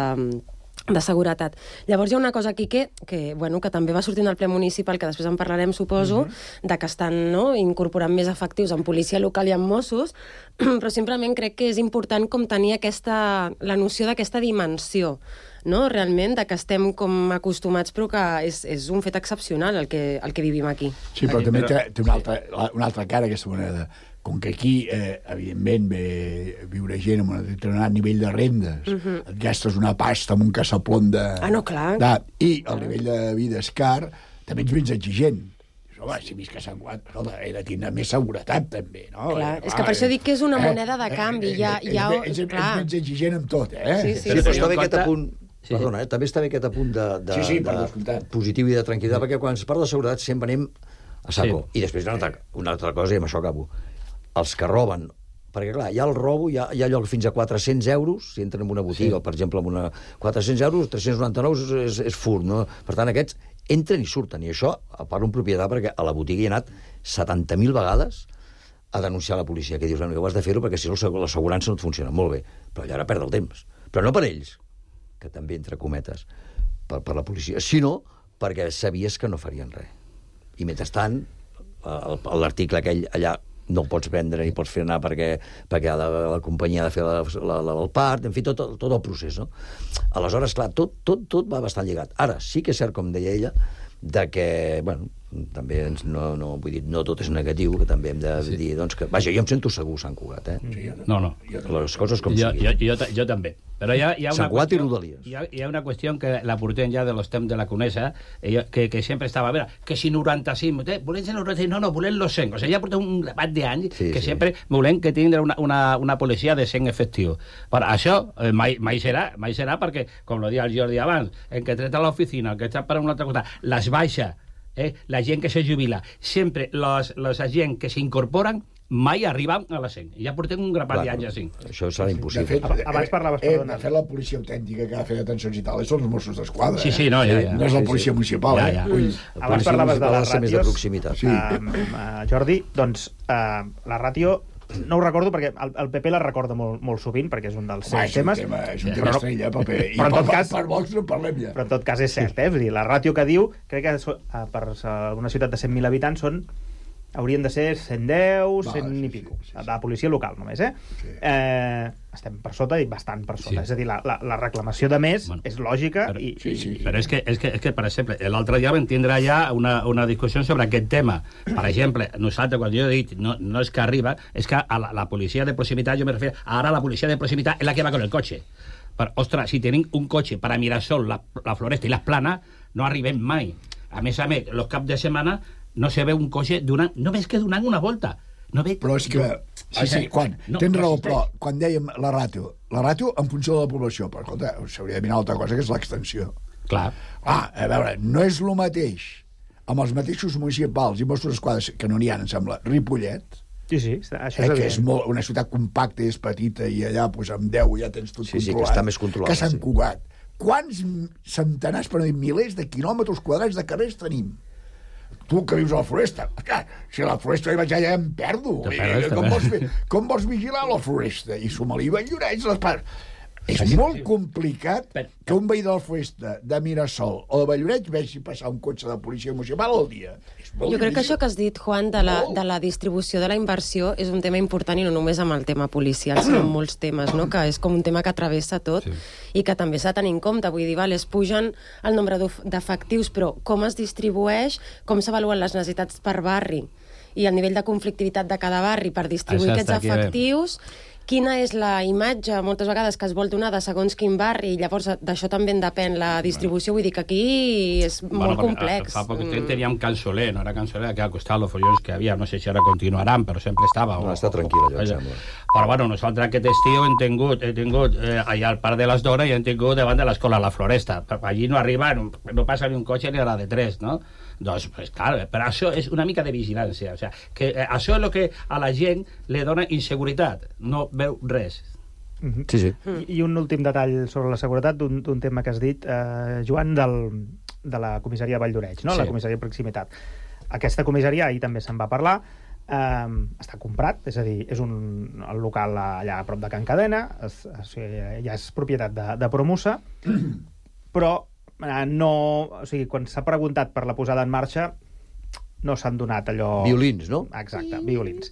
de seguretat. Llavors hi ha una cosa aquí que, que, bueno, que també va sortint al ple municipal, que després en parlarem, suposo, mm-hmm. de que estan, no?, incorporant més efectius en policia local i en Mossos, però simplement crec que és important com tenir aquesta, la noció d'aquesta dimensió, no?, realment, de que estem com acostumats, però que és, és un fet excepcional el que, el que vivim aquí. Sí, però també té, té una, altra, una altra cara, aquesta moneda. Com que aquí, eh, evidentment, ve viure gent amb un determinat nivell de rendes, uh-huh. et gastes una pasta amb un caçaplom de... Ah, no, clar. De, I el nivell de vida és car, també ets més exigent. Home, si visc a Sant Cugat, escolta, he de tenir més seguretat, també, no? Clar, eh, és que per això dic que és una moneda de canvi. Eh, ja, eh, ja, és, és, és més exigent amb tot, eh? Sí, sí, sí, però està bé aquest apunt... Sí. Perdona, eh? també està bé aquest apunt de, de, sí, sí, de positiu i de tranquil·litat, perquè quan es parla de seguretat sempre anem a saco. Sí. I després una altra, una altra cosa, i amb això acabo. Els que roben, perquè clar, hi ha el robo, hi ha, hi ha lloc fins a quatre-cents euros, si entren en una botiga, sí. per exemple, amb una quatre-cents euros, tres-cents noranta-nou és, és, és furt, no? Per tant, aquests entren i surten, i això, parlo en propietat, perquè a la botiga hi ha anat setanta mil vegades a denunciar a la policia, que dius, no, ho has de fer-ho perquè si no l'assegurança no et funciona. Molt bé, però allà ara perd el temps. Però no per ells, que també entre cometes, per, per la policia, sinó perquè sabies que no farien res. I mentrestant, l'article aquell allà no el pots vendre ni pots fer anar perquè, perquè la, la companyia ha de fer la, la, la, el part, en fi, tot, tot el procés, no? Aleshores, clar, tot, tot, tot va bastant lligat. Ara, sí que és cert, com deia ella, de que, bueno, també ens, no, no, vull dir, no tot és negatiu, que també hem de sí. dir, doncs, que, vaja, jo em sento segur Sant Cugat, eh? Sí, no, no. Les coses com jo, siguin. Jo, jo, jo també. Però hi ha, hi ha una Sant Cugat i qüestió, Rodalies. Hi ha, hi ha una qüestió que la portem ja de los temps de la Conesa, ella, que, que sempre estava, a veure, que si noranta-cinc, eh, volem ser noranta-cinc, no, no, volem los cent. O sigui, ja portem un debat d'anys sí, que sí. sempre volem que tindre una, una, una policia de cent efectiu. Per això eh, mai, mai, serà, mai serà perquè, com lo deia el Jordi abans, el que treta a l'oficina, el que està per una altra cosa, les baixa, eh, la gent que se jubila, sempre los, los agents que s'incorporen mai arriben a la cent. Ja portem un grapat d'anys així. Això serà impossible. De fet, abans parlaves, eh, perdona. de fet, la policia autèntica que ha de fer detencions i tal, són els Mossos d'Esquadra. Sí, sí, no, ja, ja. No és la policia municipal, ja, ja. eh? Ui. Abans parlaves de les ràtios. De proximitat. Sí. Uh, uh, Jordi, doncs, uh, la ràtio no ho recordo perquè el, el P P la recorda molt, molt sovint, perquè és un dels seus temes. Tema, és un tema estrella, P P. I però per, cas, per Vox no parlem ja. Però en tot cas és cert, eh? Dir, la ràtio que diu, crec que so, per una ciutat de cent mil habitants són haurien de ser cent deu, Va, cent sí, i pico, sí, sí, sí. de la policia local només, eh? Sí. eh? Estem per sota i bastant per sota. Sí. És a dir, la, la, la reclamació de més bueno, és lògica. Però, i, sí, sí, i... Però és que, és, que, és que, per exemple, l'altre dia vam tindre ja una, una discussió sobre aquest tema. Per exemple, nosaltres, quan jo he dit, no, no és que arriba, és que a la, la policia de proximitat, jo me refiero, ara la policia de proximitat és la que va con el cotxe. Però, ostres, si tenim un cotxe per a Mirasol, la, la Floresta i les Planes, no arribem mai. A més a més, els caps de setmana no se ve un cotxe donant, només que donant una volta. No ve... Però és que... Sí, sí, quan, no, tens raó, però quan dèiem la ràtio, la ràtio en funció de la població, però escolta, s'hauria de mirar altra cosa, que és l'extensió. Clar. Ah, a veure, no és el mateix amb els mateixos municipals i Mossos d'Esquadra, que no n'hi ha, em sembla, Ripollet, sí, sí, això és, eh, que és molt, una ciutat compacta i és petita i allà pues, amb deu ja tens tot sí, controlat. Sí, que està més controlat. Que Sant Cugat. Sí. Quants centenars, per no dir milers de quilòmetres quadrats de carrers tenim? Tu que vius a la Floresta, si a la Floresta hi vaig allà em perdo. Perdes, com, vols, com vols vigilar la Floresta? I Somaliva i Llorenç, les parts. És sí, molt sí. complicat per, que un veí de la Floresta, de Mirasol o de Valloret vegi passar un cotxe de policia municipal al dia. És molt jo crec difícil. que això que has dit, Juan, de la, de la distribució de la inversió és un tema important i no només amb el tema policial, sinó amb molts temes, no? Que és com un tema que travessa tot sí. i que també s'ha de tenir en compte. Vull dir, vale, es pugen el nombre d'efectius, però com es distribueix, com s'avaluen les necessitats per barri i el nivell de conflictivitat de cada barri per distribuir això aquests efectius... quina és la imatge, moltes vegades, que es vol donar de segons quin barri, i llavors d'això també en depèn la distribució. Vull dir que aquí és bueno, molt complex. Fa poc temps teníem Cansoler, no era Cansoler, que al costat los follons que havia, no sé si ara continuaran, però sempre estava. No, està tranquil, allò, em sembla. Però bueno, nosaltres aquest estiu hem tingut, he tingut eh, allà al Parc de les Dones i hem tingut davant de l'escola La Floresta. Allí no arriba, no, no passa ni un cotxe ni a la de tres, no? Doncs, pues, clar, però això és una mica de vigilància. O sea, que eh, això és el que a la gent li dona inseguretat. No veu res. Mm-hmm. Sí, sí. I, I un últim detall sobre la seguretat d'un tema que has dit, eh, Joan, del, de la comissaria de Valldoreix, no? Sí. La comissaria de proximitat. Aquesta comissaria, ahir també se'n va parlar, eh, està comprat, és a dir, és un, el local allà a prop de Can Cadena, és, és, ja és propietat de, de Promusa, però no, o sigui, quan s'ha preguntat per la posada en marxa no s'han donat allò... Violins, no? Exacte, violins.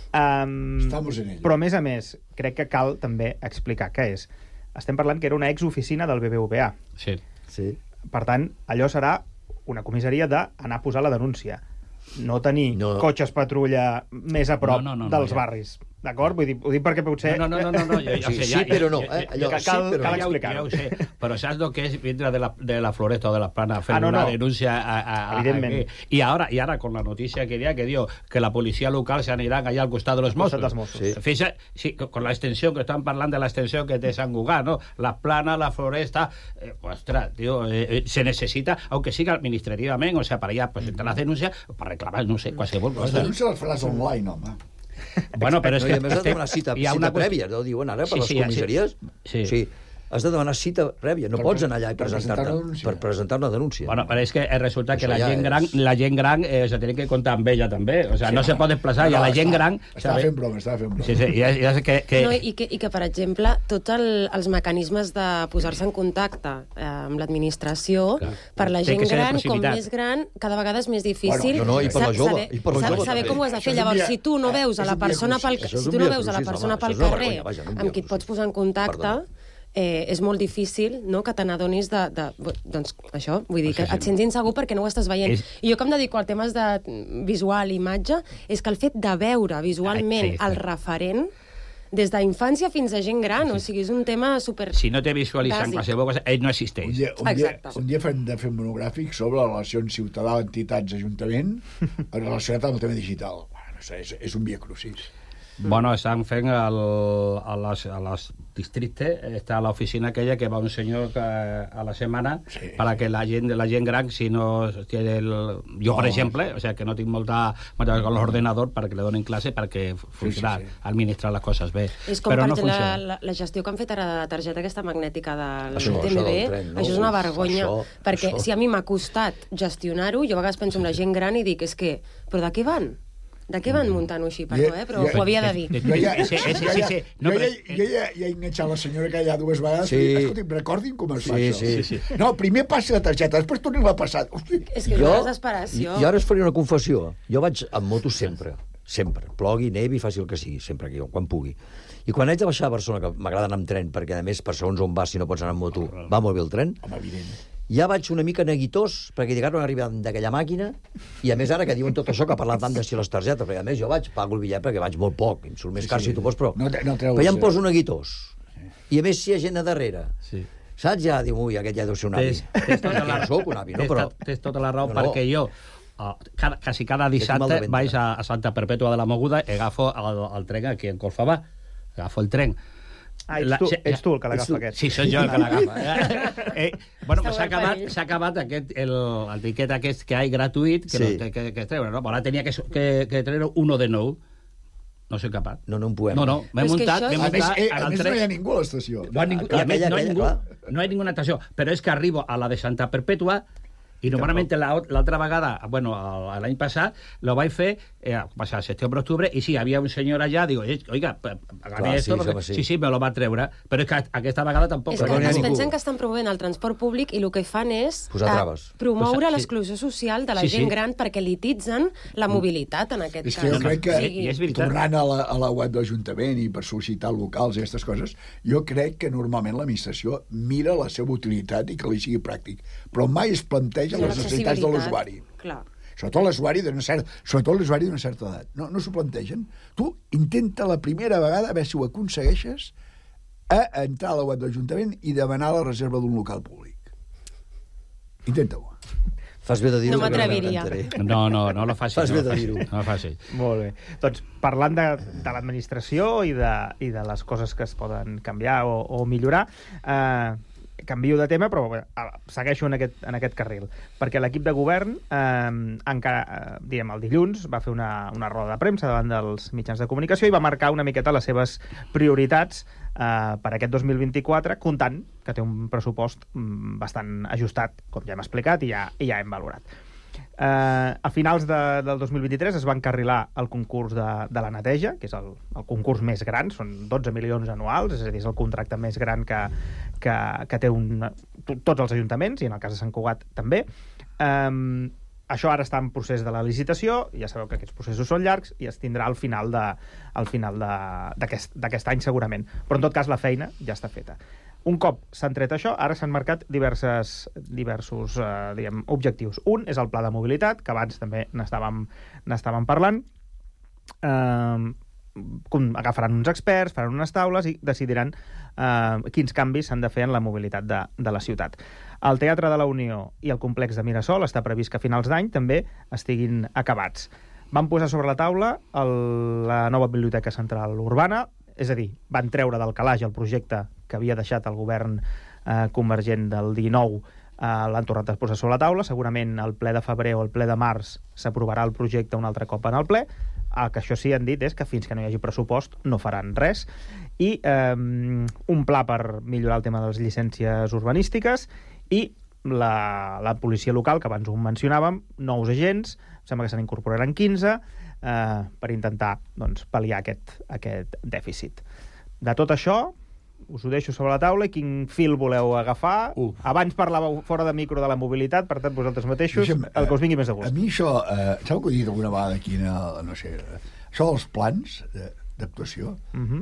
Um, Estamos en ello. però, a més a més, crec que cal també explicar què és. Estem parlant que era una exoficina del B B V A. Sí. Sí. Per tant, allò serà una comissaria d'anar a posar la denúncia. No tenir no. cotxes patrulla més a prop no, no, no, dels no, ja. barris. D'acord? Vull dir, ho dic perquè potser... No, no, no, no, no, jo, jo, Sí, o sigui, sí, ja, però ja, no, ja, eh? Allò, ja, sí, cal, però cal no. explicar-ho. Ja ho sé, però saps el que és vindre de la, de la Floresta o de la Plana a fer Ah, no, una no. denuncia a, a, a, Evidentment. aquí. Y ahora, y ahora con la noticia que día que dio que la policía local se anirà allà al costat de los Al costat Mossos. dels Mossos. Sí. Fixa, sí, con la extensión que están parlant de la extensión que té Sant Cugat, ¿no? La Plana, la Floresta, eh, ostras, tío, eh, eh, se necesita, aunque siga administrativamente, o sea, para allá presentar las denuncias, para reclamar, no sé, qualsevol Les cosa. denúncies les faràs online, home. Bueno, però és No, que... I a més has de demanar cita, hi ha cita una qüestió- prèvia, no diuen ara, per Sí, les sí, comissaries. sí. sí. Has de demanar cita prèvia, no Per pots pre- anar allà i per presentar presentar-te una denúncia. per presentar una denúncia. Bueno, però és que resulta que Això la ja gent és- gran, la gent gran eh, se tiene que comptar amb ella també, o sea, Sí, no se home. pot desplaçar, No, i a la no, gent està- gran... Estava sabe- fent broma, estava fent broma. Sí, sí, ja, ja sé que... que... No, i, que, I que, per exemple, tots el, els mecanismes de posar-se en contacte eh, amb l'administració, Clar. per la Té gent que ser de gran, com proximitat. més gran, cada vegada és més difícil Bueno, no, no, i per la sa- jove, saber, i per la sa- jove saber també. com ho has de fer. Això és un Llavors, dia- si tu no eh, veus a és la un dia persona pel, crucis. Això és si un tu no dia veus a la crucis, persona home, pel això és una carrer vergonya, vaja, no un dia amb qui et pots crucis. posar en contacte, Perdona. eh, és molt difícil, no?, que te n'adonis de, de... Doncs això, vull dir, que Això sí. et sents insegur perquè no ho estàs veient. És- I jo que em dedico a temes de visual, imatge, és que el fet de veure visualment Ai, sí, el sí. referent des d'infància fins a gent gran, o sigui, és un tema super... Si no te visualitzant Bàsic. qualsevol cosa, ell no Un existeix. dia, un dia, Exacte. un dia farem de fer un monogràfic sobre la relació ciutadà, entitats, ajuntament, relacionat amb el tema digital. Bueno, no sé, és, és un via crucis. Bueno, estan fent el, a les, a les districtes, està l'oficina aquella que va un senyor que, a la setmana Sí, para que la gent, la gent gran, si no tiene el... Jo, per No. exemple, o sea, que no tinc molta, molta cosa con l'ordenador perquè le donen clase perquè funcionar, sí, sí. administrar les coses bé. És com, Però per no exemple, funciona. la, la gestió que han fet ara de la targeta aquesta magnètica del Això, T això M B, del tren, no? això és una Uf, vergonya, això, perquè això. si a mi m'ha costat gestionar-ho, jo a vegades penso en la gent gran i dic, és que, però de què van? De què van muntant-ho així? Perdó, eh? Però ho havia de dir. Jo ja, Sí, sí, sí, jo sí, ja, sí. No, jo ja, però- jo ja, ja he enganxat la senyora que hi ha dues vegades. Sí. Sí. Escolti'm, recordin com es fa Sí, això. sí, sí. No, primer passi la targeta, després tornem a passar. Hosti, És que és una desesperació. I ara us faré una confessió. Jo vaig amb moto sempre, sempre. Plogui, nevi, faci el que sigui, sempre, que jo, quan pugui. I quan haig de baixar a Barcelona, que m'agrada anar amb tren, perquè a més, per segons on vas, si no pots anar amb moto, va molt bé el tren, home, evident. ja vaig una mica neguitós, perquè llegaron a arribar d'aquella màquina, i a més ara que diuen tot això, que parlen tant de si les targetes, perquè a més jo vaig, pago el bitllet perquè vaig molt poc, em surt més car si tu vols, però, No, te- no treus, però ja em eh? poso neguitós. I a més si hi ha gent a darrere. Sí. Saps? Ja diu, ui, aquest ja deu ser un avi. Tens, tens tota la Jo soc un avi, no? tens, Però... tens tota la raó, No, no. perquè jo uh, cada, quasi cada mal de dissabte ventre. vaig a, a Santa Perpètua de la Moguda i agafo el, el tren aquí en Corfabà. Agafo el tren. Ah, ets tu, ets tu el que l'agafa aquest. Sí, soc jo el que l'agafa. eh, bueno, Està pues s'ha guai per acabat, ell. s'ha acabat aquest, el, el tiquet aquest que hi gratuït, que Sí. no té que, que treure, no? Però ara tenia que, que, que treure uno de nou. No soy capaç. No, no en podem. No, no, m'he Però és que muntat, això m'he és- A més, muntat eh, en a el més no tren. hi ha ningú a l'estació. No hay, ningú, Aquella, y a més, no, hay aquella, ningú, clar. no hay ninguna estació, però és que arribo a la de Santa Perpètua i normalment l'altra vegada, bueno, l'any passat, lo vaig fer, eh, passar setembre, octubre, i sí, havia un senyor allà, digo, eh, oiga, Clar, gané esto, sí, porque... home, sí. sí, sí, me lo va treure, però és que aquesta vegada tampoc. És Però que no n'hi ha es ningú. pensen que estan promovent el transport públic i el que fan és Posar eh, traves. promoure Pues, sí. l'exclusió social de la Sí, gent sí. gran perquè lititzen la mobilitat, en aquest És cas. que jo crec que, O sigui, I és veritat. tornant a la, a la web de l'Ajuntament i per sol·licitar locals i aquestes coses, jo crec que normalment l'administració mira la seva utilitat i que li sigui pràctic, però mai es planteja la les necessitats de accessibilitat. l'usuari. Clar. Sobretot l'usuari d'una certa, sobretot l'usuari d'una certa edat. No, no s'ho plantegen. Tu intenta la primera vegada, a veure si ho aconsegueixes, a entrar a la web de l'Ajuntament i demanar la reserva d'un local públic. Intenta-ho. Fas bé de dir-ho. No m'atreviria. No, no, no la facis. Fas bé no de dir-ho. No la facis. Molt bé. Doncs parlant de, de l'administració i, de, i de les coses que es poden canviar o, o millorar, eh, canvio de tema, però bé, segueixo en aquest, en aquest carril, perquè l'equip de govern eh, encara, eh, diguem, el dilluns va fer una, una roda de premsa davant dels mitjans de comunicació i va marcar una miqueta les seves prioritats eh, per aquest dos mil vint-i-quatre, comptant que té un pressupost mm, bastant ajustat, com ja hem explicat i ja, i ja hem valorat. Eh, a finals de, del dos mil vint-i-tres es va encarrilar el concurs de, de la neteja, que és el, el concurs més gran, són dotze milions anuals, és a dir, és el contracte més gran que, que, que té un, tots els ajuntaments, i en el cas de Sant Cugat també. Eh, això ara està en procés de la licitació, ja sabeu que aquests processos són llargs, i es tindrà al final de, al final d'aquest any segurament. Però en tot cas la feina ja està feta. Un cop s'han tret això, ara s'han marcat diverses, diversos eh, diguem, objectius. Un és el pla de mobilitat, que abans també n'estàvem n'estàvem parlant. Eh, agafaran uns experts, faran unes taules i decidiran eh, quins canvis s'han de fer en la mobilitat de, de la ciutat. El Teatre de la Unió i el complex de Mirasol està previst que a finals d'any també estiguin acabats. Van posar sobre la taula el, la nova Biblioteca Central Urbana, és a dir, van treure del calaix el projecte que havia deixat el govern eh, convergent del dinou, eh, l'han tornat a posar sobre la taula. Segurament el ple de febrer o el ple de març s'aprovarà el projecte un altre cop en el ple. El que això sí han dit és que fins que no hi hagi pressupost no faran res. I eh, un pla per millorar el tema de les llicències urbanístiques i la, la policia local, que abans ho mencionàvem, nous agents, sembla que se n'incorporaran quinze, eh, per intentar doncs, pal·liar aquest, aquest dèficit. De tot això, us ho deixo sobre la taula i quin fil voleu agafar. Uh. Abans parlàveu fora de micro de la mobilitat, per tant, vosaltres mateixos, Deixa'm, el que us vingui més de gust. A mi això, eh, sabeu que ho he dit alguna vegada aquí, no, no sé, això dels plans d'actuació... Uh -huh.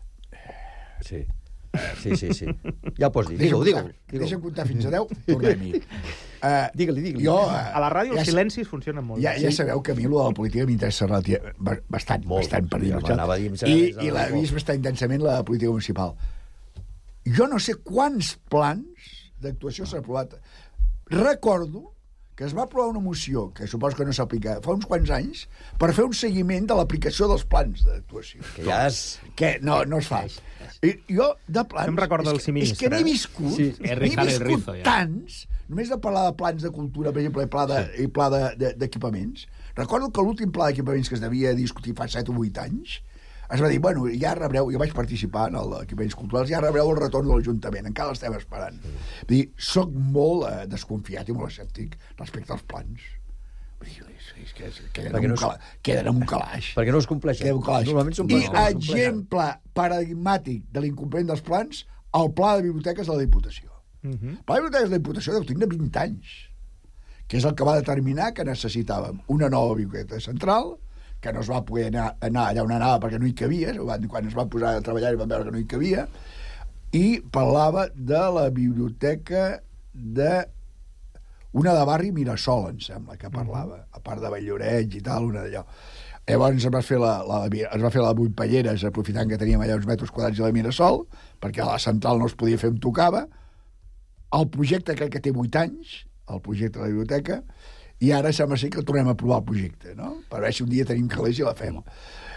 Sí. Sí, sí, sí. Ja ho pots dir. Digue-ho, digue-ho. Deixa'm comptar fins a deu, tornem-hi. Uh, digue-li, digue-li. Jo, uh, a la ràdio ja, els silencis funcionen molt. Ja, ja sabeu que a mi lo de la política m'interessa bastant, molt, bastant per dir-ho. Ja I, i l'he vist bastant intensament la política municipal. Jo no sé quants plans d'actuació s'han aprovat. Recordo que es va aprovar una moció, que suposo que no s'aplica, fa uns quants anys, per fer un seguiment de l'aplicació dels plans d'actuació. Que ja és... Que no, no es fa. I jo, de plans... Em recorda el és, és que n'he viscut, sí, n'he viscut ja. tants, només de parlar de plans de cultura, per exemple, i pla de, sí. i pla d'equipaments. De, de, Recordo que l'últim pla d'equipaments que es devia discutir fa set o vuit anys, es va dir, bueno, ja rebreu, jo vaig participar en l'equipaments culturals, ja rebreu el retorn de l'Ajuntament, encara l'estem esperant. Mm. Vull dir, soc molt eh, desconfiat i molt escèptic respecte als plans. Vull dir, és, és que és, queden, en un, no es... cala, queden en un calaix. Perquè no es compleixen. Queden un calaix. Normalment són I no exemple paradigmàtic de l'incompliment dels plans, el pla de biblioteques de la Diputació. Mm -hmm. El pla de biblioteques de la Diputació deu tenir vint anys, que és el que va determinar que necessitàvem una nova biblioteca central, que no es va poder anar, anar allà on anava perquè no hi cabia, quan es va posar a treballar i van veure que no hi cabia, i parlava de la biblioteca de una de barri Mirasol, em sembla, que parlava, a part de Valldoreix i tal, una d'allò. Llavors es va fer la, la, es va fer la vuit Palleres, aprofitant que teníem allà uns metres quadrats i la Mirasol, perquè a la central no es podia fer on tocava. El projecte crec que té vuit anys, el projecte de la biblioteca, i ara sembla ser que tornem a provar el projecte, no? Per veure si un dia tenim calés i la fem. Uh,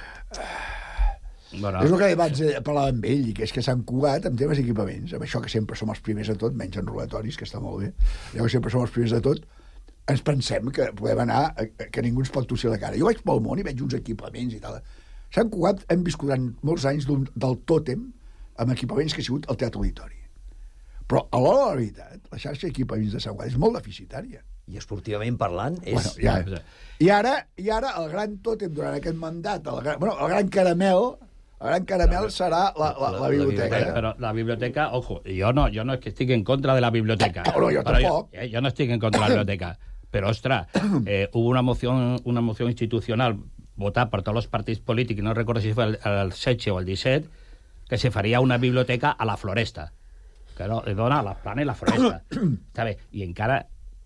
bueno. És el que abans parlava amb ell, i que és que s'han cugat amb temes d'equipaments, amb això que sempre som els primers de tot, menys en robatoris, que està molt bé, allò que sempre som els primers de tot, ens pensem que podem anar, que ningú ens pot tossir la cara. Jo vaig pel món i veig uns equipaments i tal. S'han cugat, hem viscut durant molts anys del tòtem amb equipaments que ha sigut el Teatre Auditori. Però a l'hora de la veritat, la xarxa d'equipaments de Sant Cugat és molt deficitària. I esportivament parlant és... Bueno, ja, I, ara, I ara el gran tòtem durant aquest mandat, el gran, bueno, el gran caramel, el gran caramel serà la, la, la biblioteca. Però la biblioteca, ojo, jo no, jo no és que estic en contra de la biblioteca. No, no, jo tampoc. Jo, jo no estic en contra de la biblioteca. Pero, ostras, eh, hubo una moción, una moción institucional votada por todos los partidos políticos, no recuerdo si fue el, el setze o el disset, que se faria una biblioteca a la Floresta. Que no, li dona a la plana i la Floresta. Està bé. I encara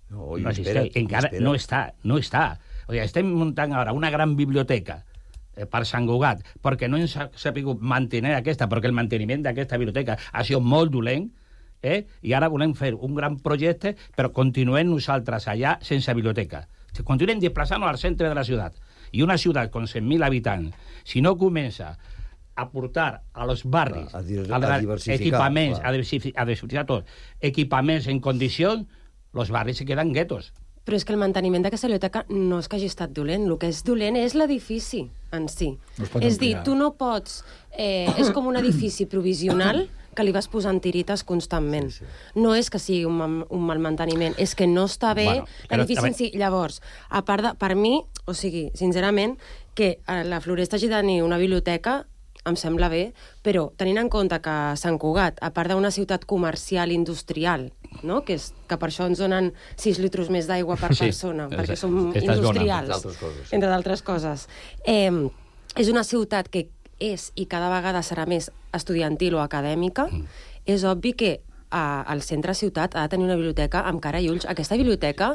No, i no espera, existeix, encara espera. no està, no està. O sigui, estem muntant ara una gran biblioteca eh, per Sant Cugat, perquè no ens ha sabut mantenir aquesta, perquè el manteniment d'aquesta biblioteca ha sigut molt dolent, eh? I ara volem fer un gran projecte, però continuem nosaltres allà sense biblioteca. Continuem desplaçant-nos al centre de la ciutat. I una ciutat con cent mil habitants, si no comença a portar a los barris a, dir, a, a diversificar, equipaments, clar. a diversificar, a diversificar tot, equipaments en condicions, los barris se queden guetos. Però és que el manteniment d'aquesta biblioteca no és que hagi estat dolent. El que és dolent és l'edifici en si. No es pot és dir, ampliar. tu no pots... Eh, és com un edifici provisional que li vas posant tirites constantment. Sí, sí. No és que sigui un, mal- un mal manteniment, és que no està bé Bueno, però, l'edifici a en si. Llavors, a part de... Per mi, o sigui, sincerament, que a la Floresta hagi de tenir una biblioteca em sembla bé, però tenint en compte que Sant Cugat, a part d'una ciutat comercial industrial, no? que, és, que per això ens donen sis litros més d'aigua per Sí, persona, és- perquè som aquesta és bona, industrials, entre altres coses, sí. entre d'altres coses. Eh, és una ciutat que és i cada vegada serà més estudiantil o acadèmica. Mm. És obvi que a, al centre ciutat ha de tenir una biblioteca amb cara i ulls. Aquesta biblioteca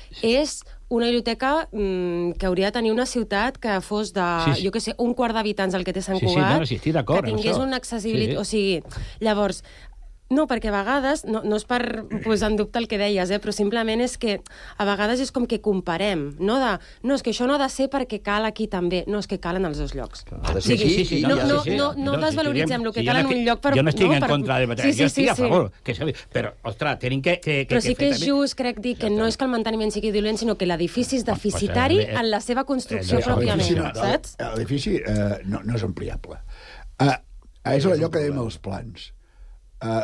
és una biblioteca mm, que hauria de tenir una ciutat que fos de, Sí, sí. jo què sé, un quart d'habitants al que té Sant Sí, sí, Cugat, no, sí, estic d'acord que amb tingués això. una accessibilitat... Sí, sí. O sigui, llavors, no, perquè a vegades, no, no és per posar en dubte el que deies, eh, però simplement és que a vegades és com que comparem, no de, no, és que això no ha de ser perquè cal aquí també, no, és que calen als dos llocs. Ha de ser O sigui, sí, sí, no, ja, no, sí, sí. no, no No, desvaloritzem si el que si cal jo en no un estic- lloc per... Jo no estic no, en per- contra de... Sí, sí, jo estic sí, a sí. favor, que se... però, ostres, tenim que... que, que Però sí que és també- just, crec dir, que no és que el manteniment sigui dolent, sinó que l'edifici és deficitari eh, eh, en la seva construcció eh, pròpiament, L'edifici no, saps? L'edifici eh, no, no és ampliable. Uh, és allò que dèiem als plans. Uh,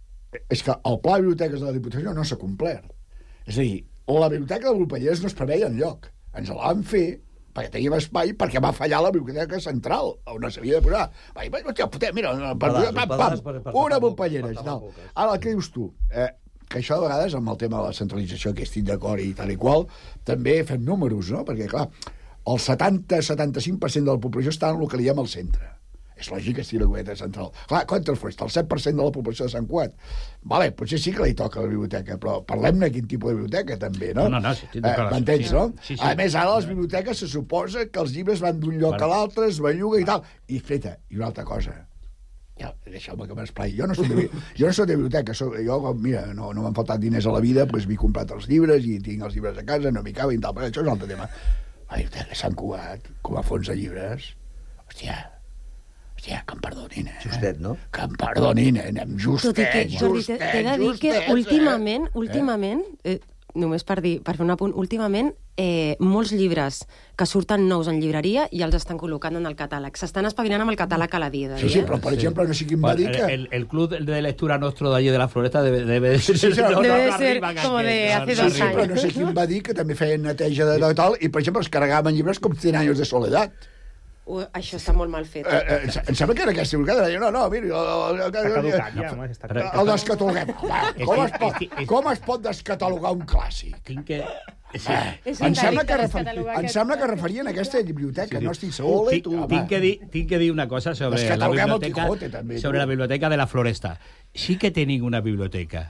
és que el pla de biblioteques de la Diputació no s'ha complert. És a dir, la biblioteca de Volpellers no es preveia enlloc. Ens la van fer perquè teníem espai, perquè va fallar la biblioteca central, on s'havia de posar. Va, va, hòstia, puta, mira, per, Pedaç, pam, pedaç pam, per- per una tapar Volpelleres. boques, per No. tapar boques. Ara, què dius tu? Eh, que això de vegades, amb el tema de la centralització, que estic d'acord i tal i qual, també fem números, no? Perquè, clar, el setanta a setanta-cinc per cent de la població està en el que li diem al centre. És lògic que estigui la biblioteca central. Clar, contra el Forest, el set per cent de la població de Sant Cugat. Vale, potser sí que li toca la biblioteca, però parlem-ne quin tipus de biblioteca, també, no? No, no, no, sí, estic d'acord. Eh, M'entens, Sí, no? sí, sí. A més, ara a les biblioteques se suposa que els llibres van d'un lloc Bueno. a l'altre, es belluga i tal. I feta, i una altra cosa. Ja, deixeu-me que m'esplai. Jo no soc de, bi- jo no soc de biblioteca. Soc, jo, mira, no, no m'han faltat diners a la vida, doncs m'he comprat els llibres i tinc els llibres a casa, no m'hi caben i tal, però això és un altre tema. La biblioteca de Sant Cugat, com a fons de llibres, hòstia, hòstia, que em perdonin, eh? Justet, no? Que em perdonin, eh? Anem Tot i que, justet, Jordi, t'he t'he de dir que justet, eh? últimament, últimament, eh, només per dir, per fer un apunt, últimament eh, molts llibres que surten nous en llibreria i els estan col·locant en el catàleg. S'estan espavilant amb el catàleg a la vida. Sí, sí, però per exemple, no sé quin va dir Bueno, que... el, el club de lectura nuestro de allí de la Floresta debe, debe de ser... Sí, sí, no, debe no, de no ser arriba como aquel, de no, hace no dos Sí, arriba. però no sé quin va dir que també feien neteja de, de tal, i per exemple es carregaven llibres com cent anys de soledat. Uh, això està molt mal fet. Eh, eh, em em sembla que era aquesta biblioteca, deia, no, no, miri, el, el, el, Està caducat, ja, home, està el, caducat. el descataloguem. Home, com, es pot, com es pot descatalogar un clàssic? Tinc que... És Em un sembla, que delicte refer... descatalogar em aquest- sembla que referien a aquesta biblioteca, no estic segur. Tinc, tinc, que dir, tinc que dir una cosa sobre la Descataloguem el biblioteca, Quijote, també, sobre tu. la biblioteca de la Floresta. Sí que tenim una biblioteca.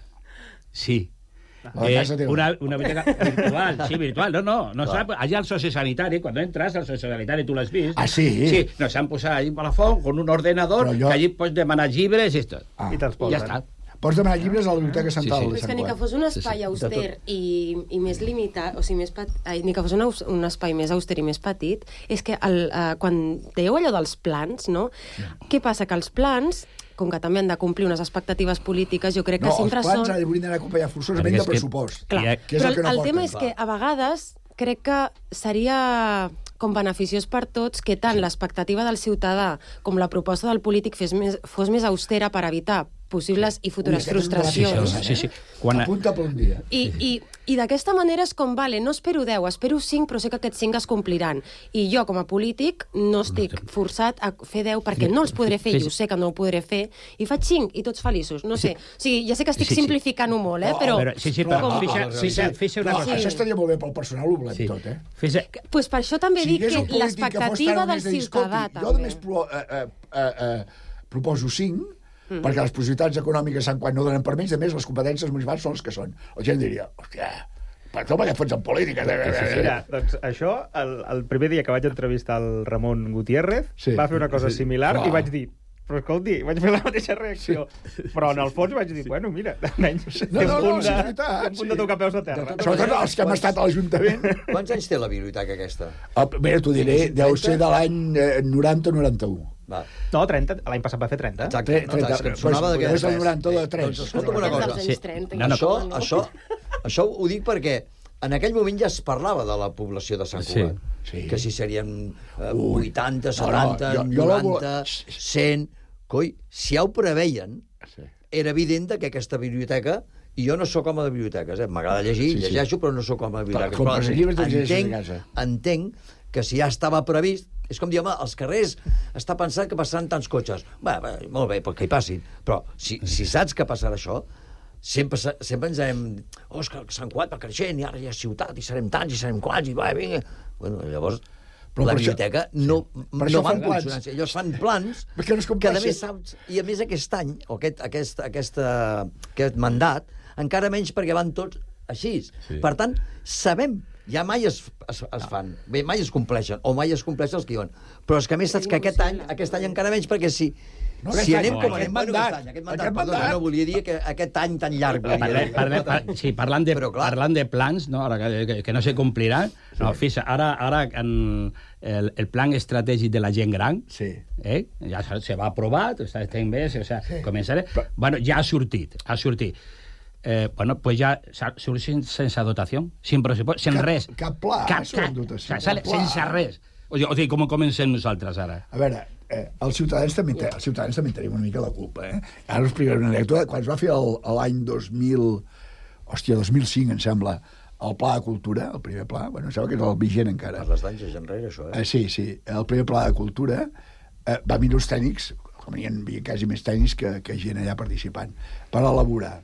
Sí. A Eh, casa teva. una, una biblioteca virtual, sí, virtual. No, no, no sap, allà al sociosanitari, cuando entras al sociosanitari, tu l'has vist. Ah, sí? Sí, nos han posat allí a la font con un ordenador Però jo- que allí pots demanar llibres i esto. Ah. I te'ls I posen. ja està. Pots demanar llibres a la biblioteca central Sí, sí. de És que Sant ni que Cugat. fos un Sí, espai sí. auster i, i més limitat, o sigui, més pet... Ai, ni que fos un, aus- un espai més auster i més petit, és que el, uh, quan dèieu allò dels plans, no? Què passa? Que els plans, com que també han de complir unes expectatives polítiques, jo crec que No, sempre els plans són... haurien d'anar acompanyats forçosament Perquè de és que- pressupost. Clar, Ja- que és però el que no el porten, tema és clar. que a vegades crec que seria com beneficiós per tots que tant l'expectativa del ciutadà com la proposta del polític fes més, fos més austera per evitar possibles i futures Ui, aquest és un debat frustracions. interessant, Sí, sí. eh? Quan- Apunta per un dia. I, i, i d'aquesta manera és com, vale, no espero deu, espero cinc, però sé que aquests cinc es compliran. I jo, com a polític, no estic forçat a fer deu perquè no els podré fer, i ho sé que no ho podré fer, i faig cinc, i tots feliços. No sé, o sigui, ja sé que estic Sí, sí. simplificant-ho molt, eh, però... Però, sí, sí, però com- fixa, fixa, fixa una No, cosa. això estaria molt bé pel personal, ho volem Sí. tot, eh? Fixa, pues per això també Si dic hi hagués que un polític que fos l'expectativa tan del honest de dir, ciutadà, "Escolti, jo també. només pro, eh, eh, eh, eh, proposo cinc, perquè les possibilitats econòmiques a Sant Cugat no donen permís, a més les competències municipals són les que són. La gent diria, hòstia, Per tu, perquè et fots en política. Mira, doncs això, el, el primer dia que vaig entrevistar el Ramon Gutiérrez, Sí. va fer una cosa Sí. similar Clar. i vaig dir, però escolti, vaig fer la mateixa reacció. Però en el fons vaig dir, bueno, mira, almenys No, té no, un no, punt sí, de, és veritat, té un punt de sí. tocar peus a terra. Sobretot els que hem estat a l'Ajuntament. Quants anys té la biblioteca aquesta? Ah, mira, t'ho diré, deu ser de l'any eh, noranta noranta u. Va. No, trenta, l'any passat va fer trenta. Exacte, no, exacte, que em sonava Pues, d'aquest és el noranta u de tres. Doncs escolta'm una cosa. Dels anys trenta, No, no, això, això, això, això ho dic perquè en aquell moment ja es parlava de la població de Sant Cugat. Sí. Que si serien eh, Ui. vuitanta, No, no, setanta, jo- jo la vol- noranta, cent... Coi, si ja ho preveien, era evident que aquesta biblioteca... I jo no sóc home de biblioteques, eh? M'agrada llegir, Sí, sí. llegeixo, però no sóc home de biblioteques. Però compres llibres, te'ls llegeixes entenc, a casa. entenc que si ja estava previst... És com dir, home, als carrers està pensant que passaran tants cotxes. Bé, bé, molt bé, perquè hi passin. Però si, si saps que passarà això, sempre, sempre ens hem... Oh, és que Sant Cugat va creixent, i ara hi ha ciutat, i serem tants, i serem quants, i va, vinga... Bueno, llavors... Però la per això- biblioteca no, Per això no va fan en plans. consonància. Ells fan plans Perquè no es que, a compleixen. més, saps... I, a més, aquest any, o aquest, aquest, aquesta, aquest mandat, encara menys perquè van tots així. Sí. Per tant, sabem, ja mai es, es, es fan, bé, mai es compleixen, o mai es compleixen els que diuen. Però és que a més saps que aquest any, aquest any encara menys, perquè si, No, si aquest anem any, com aquest anem, bueno, mandat, aquest any, aquest mandat, aquest perdona, mandat. no, volia dir que aquest any tan llarg, volia Parlem, dir. parlem, par sí, parlant de, parlant de plans, no, ara que, que, que no se compliran, no, fixa, ara, ara en el, el plan estratègic de la gent gran, sí. eh, ja se, se va aprovar, està en bé, o sea, sí. començaré, bueno, ja ha sortit, ha sortit. Eh, bueno, pues ya surt sense dotació, sin pressupost, sense Cap- res. cap pla, cap, això, cap, dotació, o sigui, sale cap pla. sense res. O sigui, o sigui, com comencem nosaltres ara? A veure, eh, els ciutadans també te- els ciutadans també en tenim una mica la culpa, eh? Ara us explicaré una anècdota. Quan es va fer el- l'any dos mil... Hòstia, dos mil cinc, em sembla, el Pla de Cultura, el primer pla, bueno, em sembla que és el vigent encara. Parles d'anys enrere, això, eh? Eh, sí, sí, el primer Pla de Cultura eh, va venir els tècnics, com hi havia quasi més tècnics que, que gent allà participant, per elaborar.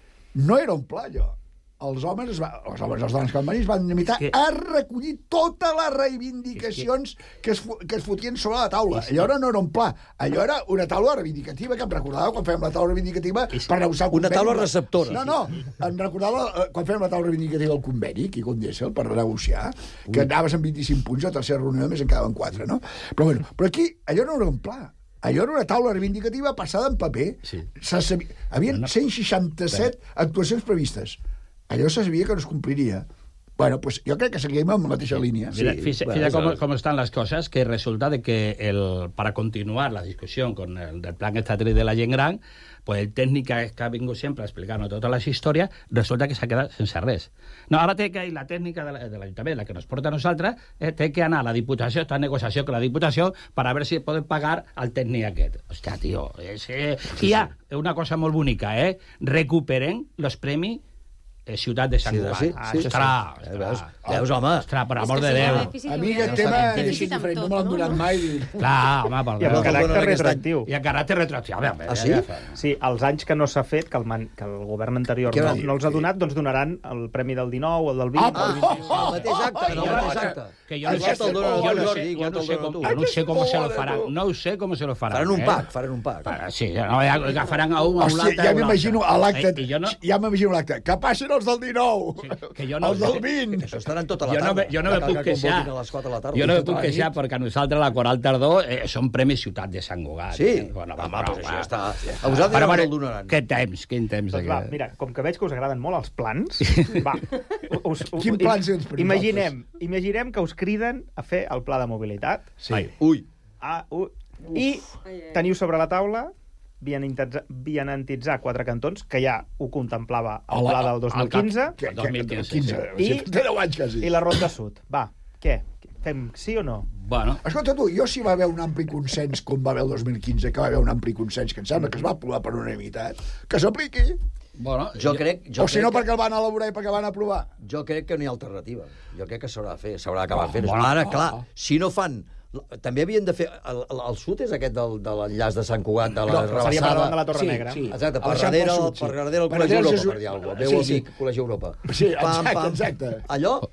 No era un pla, allò. Els homes, es va, els homes, els dones que van venir, es van limitar que... a recollir totes les reivindicacions que... Que, es, fu- que es fotien sobre la taula. És que... Allò no era un pla, allò era una taula reivindicativa, que em recordava quan fèiem la taula reivindicativa És... per negociar el Una conveni. taula receptora. No, no, em recordava eh, quan fèiem la taula reivindicativa del conveni, aquí com Dessel, per negociar, Ui. que anaves amb vint-i-cinc punts, a la tercera reunió només en quedaven quatre, no? Però, bueno, però aquí allò no era un pla. Allò era una taula reivindicativa passada en paper. Sí. Se sabia... Havien Bueno, cent seixanta-set actuacions previstes. Allò se sabia que no es compliria. Bueno, pues jo crec que seguim en la mateixa línia. Mira, fíjate, bueno, fíjate cómo, eso- cómo están las cosas, que resulta de que el, para continuar la discusión con el del plan estatal de la gent gran, pues el tècnic que, que ha vingut sempre explicant totes les històries, resulta que s'ha quedat sense res. No, ara té que ir la tècnica de la- de l'Ajuntament, la que nos porta a nosaltres, eh, té que anar a la Diputació, està en negociació con la Diputació, para ver si poden pagar al tècnic aquest. Hòstia, tio, és, eh... I hi ha una cosa molt bonica, eh? Recuperen los premis eh, Ciutat de Sant Sí, Cugat. sí, Ah, sí, ostres, sí. ostres. Veus? Veus, home? Ostres, per És amor que de si Déu. no, dèficit A mi hauria aquest de tema ser és dèficit amb diferent, no tot, me l'han no? donat mai. Clar, home, per I amb No, caràcter no, no, aquest retroactiu. I a caràcter retroactiu. A veure, Ah, sí? ja fa- Sí, els anys que no s'ha fet, que el, man, que el govern anterior Què no, va dir? no els ha donat, doncs donaran el premi del dinou, el del vint... Ah, el Ah, vint... oh, el mateix acte, en el mateix acte. Que yo no sé, Igual te'l donen yo al no Jordi, sé, yo igual no te'l sé donen cómo, a tu. no sé cómo se lo farán, no sé cómo se lo farán. Faran un eh? pack, faran un pack. Para- Sí, no, ja agafaran a un, a un Hòstia, altre, ja a un m'imagino altre. a l'acte, Eh, I jo no, ja m'imagino l'acte. Que passin els del dinou, Sí, que jo no- els del vint. Això estaran tota la jo no, tarda. me- jo no me Cal puc que queixar. convoquin a les quatre de la tarda. Jo no me Tota puc la queixar nit. perquè a nosaltres la Coral Tardor eh, són Premis Ciutat de Sant Cugat. Sí? Eh? Bueno, Home, però, però això va. ja està. A vosaltres ja no us el donaran. Què temps, quin temps. Doncs de va, que- mira, com que veig que us agraden molt els plans, va. Us, us, Quin plans tens per imaginem, imaginem que us criden a fer el pla de mobilitat. Sí. Ai. Ui. Ah, uh, I teniu sobre la taula vianantitzar, vianantitzar quatre cantons, que ja ho contemplava el pla del dos mil quinze, Que- El dos mil que- quinze, quinze, sí. sí. Té deu anys, quasi. i la Ronda Sud. Va, què? Fem sí o no? Bueno, Escolta, tu, jo si va haver un ampli consens, com va haver el dos mil quinze, que va haver un ampli consens, que em sembla que es va aprovar per unanimitat, que s'apliqui. bueno, Jo crec, jo O si crec no, que, perquè el van elaborar i perquè el van aprovar. jo crec que no hi ha alternativa. Jo crec que s'haurà de fer, s'haurà d'acabar Oh, fent. bueno, Ara, oh, clar, oh. si no fan... També havien de fer... El, el, el sud és aquest del, de l'enllaç de Sant Cugat, de la No, Rebassada. seria per davant de la Torre Sí, Negra. sí. Exacte, per A l'Eixample darrere, Sud, sí. per darrere el Per Col·legi darrere Europa, és- per dir alguna cosa. Sí, Veu sí. amic, Col·legi Europa. Sí, exacte, exacte. Allò,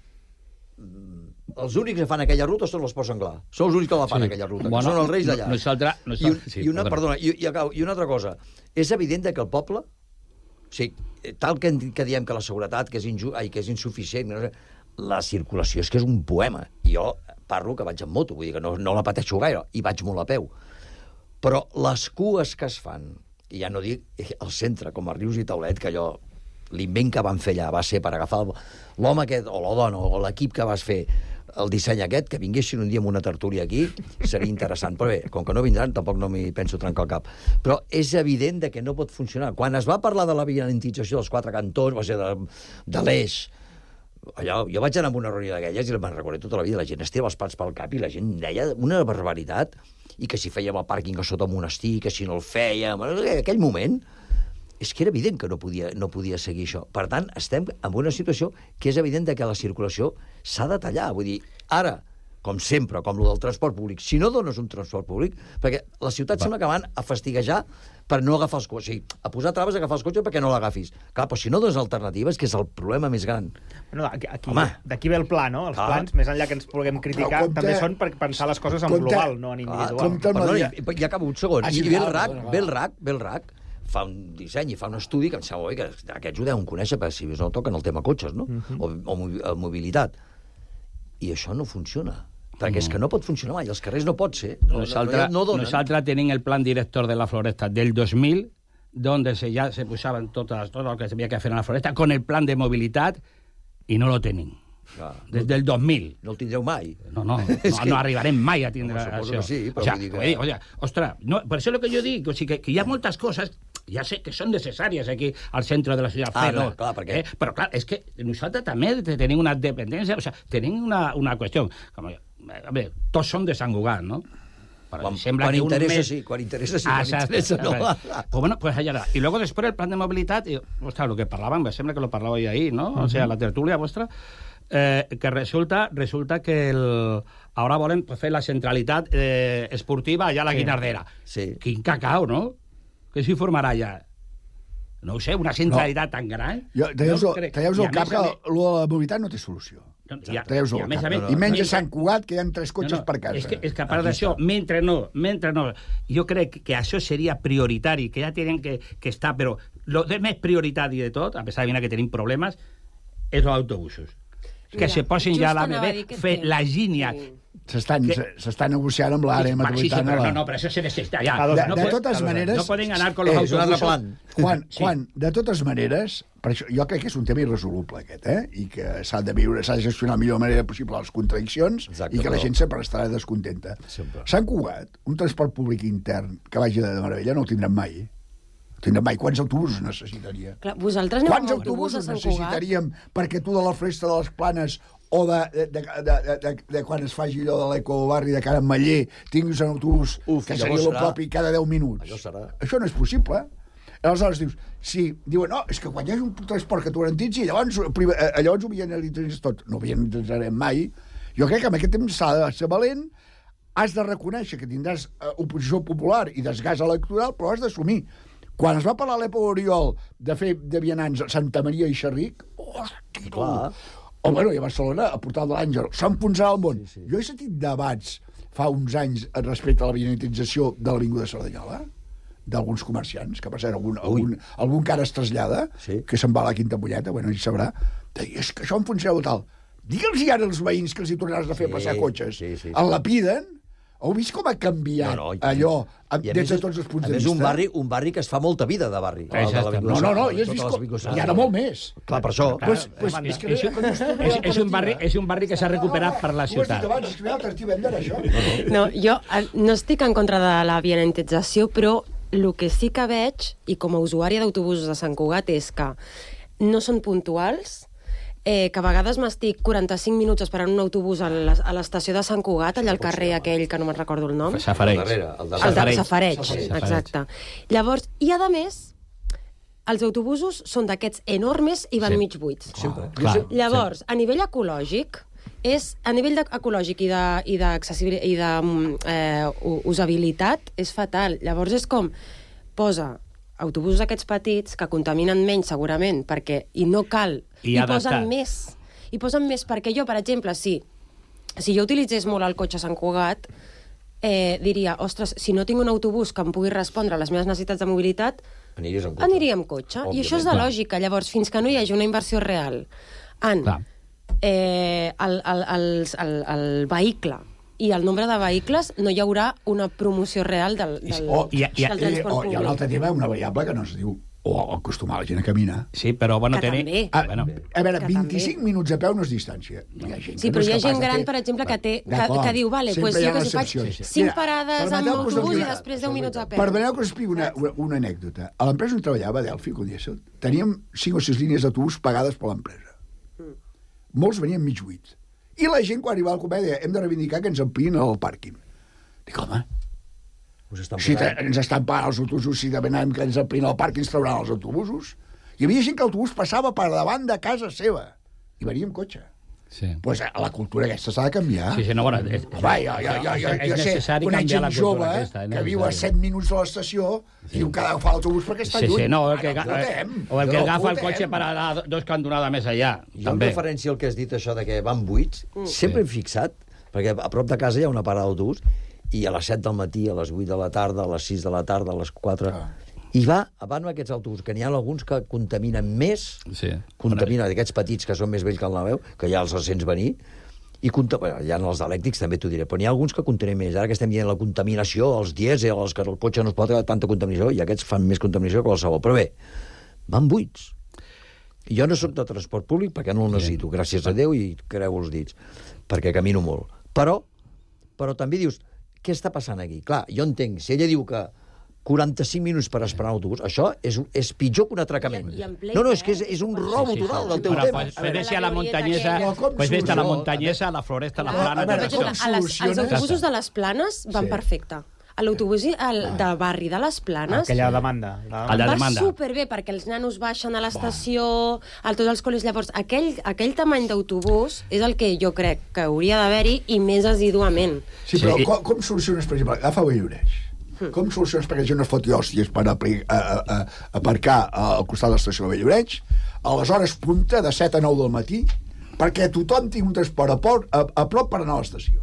mm, els únics que fan aquella ruta són els Ports Anglà. Són els únics que la fan, Sí. aquella ruta. Bueno, que són els reis d'allà. no- nosaltres- I, un, nosaltres- sí, i, una, perdona. perdona, i, i, acabo, I una altra cosa. És evident que el poble... O sigui, tal que, que diem que la seguretat que és, inju... Ai, que és insuficient, no sé, la circulació és que és un poema. I jo parlo que vaig en moto, vull dir que no, no la pateixo gaire, i vaig molt a peu. Però les cues que es fan, i ja no dic al centre, com a Rius i Taulet, que allò, l'invent que van fer allà va ser per agafar l'home aquest, o la dona, o l'equip que vas fer, el disseny aquest, que vinguessin un dia amb una tertúlia aquí, seria interessant. Però bé, com que no vindran, tampoc no m'hi penso trencar el cap. Però és evident de que no pot funcionar. Quan es va parlar de la violentització dels quatre cantons, va ser de, de l'eix, allò, jo vaig anar a una reunió d'aquelles i me'n recordo tota la vida, la gent es tirava els pals pel cap i la gent deia una barbaritat, i que si fèiem el pàrquing a sota el monestir, que si no el fèiem... En aquell moment és que era evident que no podia, no podia seguir això. Per tant, estem en una situació que és evident que la circulació s'ha de tallar. Vull dir, ara, com sempre, com el del transport públic, si no dones un transport públic, perquè la ciutat sembla que van a fastiguejar per no agafar els cotxes, o sigui, a posar traves a agafar els cotxes perquè no l'agafis. Clar, però si no dones alternatives, que és el problema més gran. Bueno, aquí, d'aquí ve el pla, no? Els clar. plans, més enllà que ens puguem criticar, compte, també són per pensar les coses en compte, global, no en individual. Compte, però no, ja, ja acabo un segon. I ve el R A C, ve el R A C, ve el R A C, fa un disseny i fa un estudi que em sembla que aquests ho deuen conèixer, perquè si no toquen el tema cotxes, no? Uh-huh. o, o mobilitat. I això no funciona. Perquè és que no pot funcionar mai, els carrers no pot ser. No, nosaltres, no, no nosaltres tenim el plan director de la floresta del dos mil, donde se, ya se posaven totes, tot el que s'havia que fer en la floresta, con el plan de mobilitat, i no lo tenim. Clar, des del dos mil. No el tindreu mai. No, no, no, que... no arribarem mai a tindre no, això. Sí, però o sea, dir que... oye, ostres, no, per això és el que jo dic, o sigui, que, que hi ha moltes coses, ja sé que són necessàries aquí al centre de la ciutat. Ah, no, clar, perquè... Eh? Però clar, és que nosaltres també tenim una dependència, o sea, tenim una, una qüestió, com, a veure, tots som de Sant Cugat, no? Però quan, quan interessa, mes... sí, quan interessa, sí, ah, quan interessa, no. Pues bueno, pues allá. Y luego después el plan de movilidad, y, ostras, lo que parlaban, me sembla que lo parlava ahí, ¿no? Uh-huh. O sea, la tertulia vuestra, eh, que resulta resulta que el, ahora volen pues, fer la centralitat eh, esportiva allà a la sí. Guinardera. Sí. Quin cacao, no? Què s'hi formarà allà? No ho sé, una centralitat no. tan gran... Jo, Talleu-vos no crec... el cap que lo de la mobilitat no té solució. Talleu-vos el cap. I menys a Sant Cugat, que hi ha tres cotxes no, no, per casa. És que, és que a part d'això, mentre no, mentre no, jo crec que això seria prioritari, que ja tenen que, que estar, però el més prioritari de tot, a pesar de que tenim problemes, és els autobusos. Que Mira, se posin ja a la B B, fer la línia... S'està negociant amb l'àrea metropolitana. Sí, sí, però no, no, però això se necessita ja. De, de totes maneres... No poden anar con los eh, autobusos. Juan, Juan, de totes maneres, per això, jo crec que és un tema irresoluble, aquest, eh? I que s'ha de viure, s'ha de gestionar de la millor manera possible les contradiccions. Exacte, i que la gent sempre estarà descontenta. Sempre. Sant Cugat, un transport públic intern que vagi de meravella, no el tindrem mai. Tindrem mai. Quants autobusos necessitaria? Clar, vosaltres aneu Quants autobusos necessitaríem perquè tu de la Floresta de les Planes o de, de, de, de, de, de, de quan es faci allò de l'ecobarri de Can Maller tinguis un autobús Uf, que seria el propi cada deu minuts. Això serà. Això no és possible. Aleshores dius, sí, diuen, no, és que quan hi ha un transport que t'ho garantitzi, llavors, llavors ho vianalitzarem tot. No ho vianalitzarem mai. Jo crec que amb aquest temps s'ha de ser valent, has de reconèixer que tindràs uh, oposició popular i desgast electoral, però has d'assumir. Quan es va parlar a l'època Oriol de fer de vianants a Santa Maria i Xerric, hosti, clar. O, bueno, i a Barcelona, a Portal de l'Àngel, s'enfonsarà el món. Sí, sí. Jo he sentit debats fa uns anys respecte a la vianantització de l'Avinguda Cerdanyola, d'alguns comerciants, que per cert, algun, algun, algun cara es trasllada, sí. que se'n va a la Quinta Molleta, bueno, ell sabrà, de dir, és que això enfonseu tal. Digue'ls ja als veïns que els hi tornaràs a fer sí, passar cotxes. Sí, sí, sí. El lapiden. Heu vist com ha canviat no, no, allò des de tots els punts de vista? A més, un barri, un barri que es fa molta vida de barri. No, no, no, i has vist com... Hi ha de molt més. Clar, per això. Pues, pues, és, que, és, és, és, un barri, és un barri que s'ha recuperat per la ciutat. No, jo no estic en contra de la vianantització, però el que sí que veig, i com a usuària d'autobusos de Sant Cugat, és que no són puntuals, Eh, que a vegades m'estic quaranta-cinc minuts esperant un autobús a l'estació de Sant Cugat, allà al carrer aquell que no me'n recordo el nom. Safareig. El de Safareig, exacte. Llavors, i a més, els autobusos són d'aquests enormes i van sí. mig buits. Sempre. Oh, clar, Llavors, sí. a nivell ecològic, és, a nivell ecològic i d'accessibilitat i d'usabilitat, de, és fatal. Llavors és com, posa autobusos aquests petits que contaminen menys segurament perquè i no cal i, i posen més i posen més perquè jo, per exemple, si, si jo utilitzés molt el cotxe a Sant Cugat eh, diria, ostres, si no tinc un autobús que em pugui respondre a les meves necessitats de mobilitat Aniries amb cotxe. Aniria amb cotxe. I això és de lògica. Llavors, fins que no hi hagi una inversió real en eh, el, el, el, el, el vehicle i el nombre de vehicles, no hi haurà una promoció real del, del, oh, i, i, del transport oh, públic. Hi ha un altre tema, una variable que no es diu o acostumar la gent a caminar. Sí, però bueno, que tenir... també. A, bueno. a veure, vint-i-cinc minuts a peu no és distància. Hi ha gent Sí, que però no hi ha és capaç gent de gran, fer- per exemple, que, té, que, D'acord. que diu, vale, Sempre pues hi ha jo que sé, faig excepcions. cinc Mira, parades amb permeteu que us autobús doni i una- després deu minuts a peu. Perdoneu que us expliqui una, una, una anècdota. A l'empresa on treballava, a Delphi, que un dia sot, teníem cinc o sis línies d'autobús pagades per l'empresa. Mm. Molts venien mig buits. I la gent, quan arribava al company, deia, hem de reivindicar que ens ampliïn el pàrquing. Dic, home, si te, ens estan pagant els autobusos, si demanem que ens ampliïn el pàrquing, ens trauran els autobusos. Hi havia gent que l'autobús passava per davant de casa seva i venia amb cotxe. Sí. Pues la cultura aquesta s'ha de canviar. Sí, sí, no, bueno, és, Home, jo, jo, jo, jo, és jo sé, necessari conec canviar gent la jove cultura aquesta, és que viu a necessari. set minuts de l'estació i diu que ha d'agafar l'autobús perquè està Sí, lluny. sí, no, el que, Ara, o el fotem. que No agafa el fotem. cotxe per anar a dos cantonades més allà. Jo, en també. referència al que has dit, això de que van buits, Mm. sempre hem fixat, perquè a prop de casa hi ha una parada d'autobús, i a les set del matí, a les vuit de la tarda, a les sis de la tarda, a les quatre... Ah. I va, van aquests autobusos, que n'hi ha alguns que contaminen més, sí. contaminen d'aquests petits que són més vells que el Naveu, que ja els sents venir, i conta... bueno, hi ha els elèctrics, també t'ho diré, però n'hi ha alguns que contaminen més. Ara que estem dient la contaminació, els dièsel, els que el cotxe no es pot agafar tanta contaminació, i aquests fan més contaminació que qualsevol. Però bé, van buits. Jo no sóc de transport públic perquè no el necessito, gràcies a Déu, i creu els dits, perquè camino molt. Però, però també dius, què està passant aquí? Clar, jo entenc, si ella diu que quaranta-cinc minuts per esperar l'autobús, això és, és pitjor que un atracament. I en ple, No, no, és que és, és un robo Sí, sí, total sí. del teu Però, tema. pues, pues vés a la muntanyesa, com pues vés a la solució? muntanyesa, a la floresta, a la Clar, plana... a veure, tot per això. exemple, a les, els autobusos de les Planes van Sí. perfecte. A l'autobús i al, de barri de les Planes Aquella demanda. La El de va demanda. superbé, perquè els nanos baixen a l'estació, a tots els col·legis. Llavors, aquell, aquell tamany d'autobús és el que jo crec que hauria d'haver-hi i més assiduament. Sí, però Sí. com, com soluciones, per exemple, agafa Valloreix. Com soluciones perquè la gent no es foti hòsties per apli- a, a, a, aparcar al costat de l'estació de Valloreix a les hores punta de set a nou del matí perquè tothom tingui un transport a, por, a, a prop per anar a l'estació?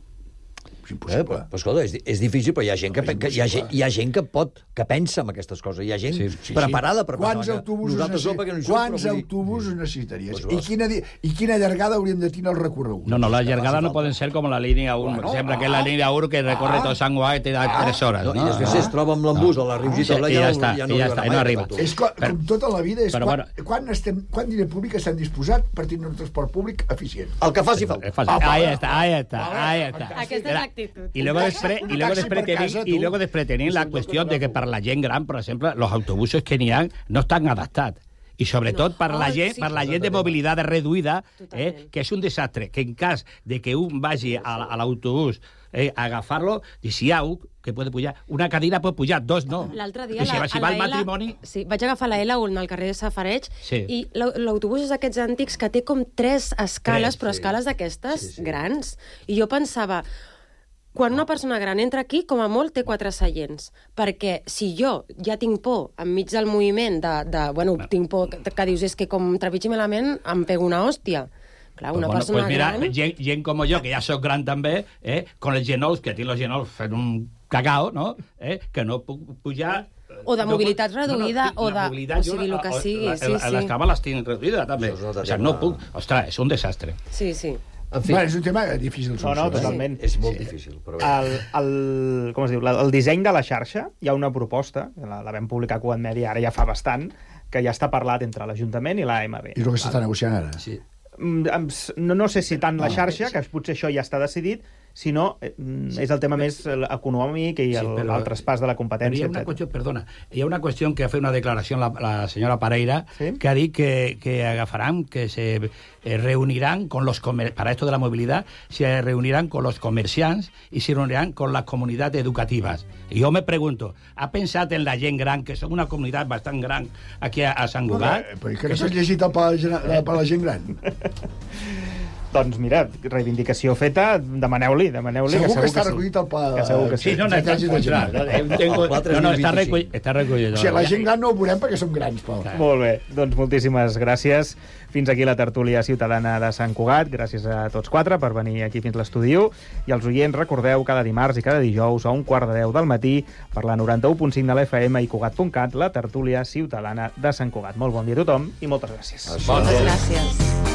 És impossible. Eh, però, però, escolta, és, és difícil, però hi ha gent que, que, hi ha, gent- hi ha gent que pot, que pensa en aquestes coses. Hi ha gent Sí, sí, preparada per Quants pensar. autobusos, Nosaltres no, necessi- perquè no hi som, quants però vull dir- autobusos necessitaries? Pues I, vas. quina, di- I quina llargada hauríem de tenir el recorregut? No, no, las llargadas no pueden ser como la línea uno. Bueno, Por ejemplo, que es ah, la línea uno que recorre ah, todo San Juan y te da ah, tres horas, No, ¿no? I després es troba amb l'embús a la Riu Sí, Gitana i ja està, ja i ja està, i no arriba. És com, Però- com tota la vida, és però quan, bueno. quan, estem, quan diner públic estem disposats per tenir un transport públic eficient. El que faci falta. Es fácil. Ahí está, ahí está, ahí está. Aquesta és Era- l'actitud. Y luego després, y luego taxi després per casa, tenim, tu. y luego després tenim la cuestión de que para la gent gran, por ejemplo, los autobusos que n'hi ha no estan adaptats. I sobretot per la Oh, gent, sí. per la gent de mobilitat reduïda, eh, que és un desastre, que en cas de que un vagi a, a l'autobús eh, a agafar-lo, i si hi ha un que pot pujar, una cadira pot pujar, dos no. L'altre dia, Que si, la, va- si a va al la L, matrimoni... sí, vaig agafar la L un al carrer de Safareig Sí. i l'au- l'autobús és d'aquests antics que té com tres escales, Tres, però sí. escales d'aquestes grans. I jo pensava, quan una persona gran entra aquí, com a molt té quatre seients, perquè si jo ja tinc por enmig del moviment de, de bueno, tinc por que, que dius, és que com trepitgi malament em pego una hòstia. Clar, una Pues, bueno, persona pues mira, gran... gent, gent com jo, que ja sóc gran també, eh, con els genolls, que tinc els genolls fent un cagao, no? Eh, que no puc pujar... O de no mobilitat puc- reduïda, no, no, o de- la mobilitat, o sigui, jo, el que la- sigui, la- sí, la- sí. Les cames les tinc reduïdes, també. Això és un altre O sigui, tema. no puc... Ostres, és un desastre. Sí, sí. En fi, Bueno, és un tema difícil de No, no, solucionar. totalment. és molt difícil. Però bé. El, el, com es diu, la- el disseny de la xarxa, hi ha una proposta, que la, la vam publicar a Cugat Mèdia ara ja fa bastant, que ja està parlat entre l'Ajuntament i l'A M B. És el que s'està negociant ara. Sí. Mm, em s- No, no sé si tant la xarxa, que potser això ja està decidit, sinó eh, mm, és el tema més eh, econòmic i el, però- el traspàs de la Pero competència, hi ha una etcètera. cuestión, perdona, hi ha una cuestión que ha fet una declaració la, la senyora Pareira, Sí. que ha dit que, que agafarán, que se eh, reunirán con los comer para esto de la movilidad, se reunirán con los comerciants y se reunirán con las comunidades educativas. Y yo me pregunto, ¿ha pensat en la gent gran, que són una comunitat bastant gran aquí a, a Sant Cugat? Eh, però que no s'has llegit el pla de, gen- el pla de gent gran? Doncs mira, reivindicació feta, demaneu-li, demaneu-li. Segur que, que, que està sí. recollit el pla... Que segur que sí. Sí, no, no, està encontrat. No, no, està recollit. Està recollit. O sigui, la gent gran no ho veurem perquè som grans, Pau. Molt bé, doncs moltíssimes gràcies. Fins aquí la tertúlia ciutadana de Sant Cugat. Gràcies a tots quatre per venir aquí fins l'estudi. I als oients, recordeu, cada dimarts i cada dijous a un quart de deu del matí per la noranta-u punt cinc de l'F M i Cugat punt cat, la tertúlia ciutadana de Sant Cugat. Molt bon dia a tothom i moltes gràcies. Moltes gràcies.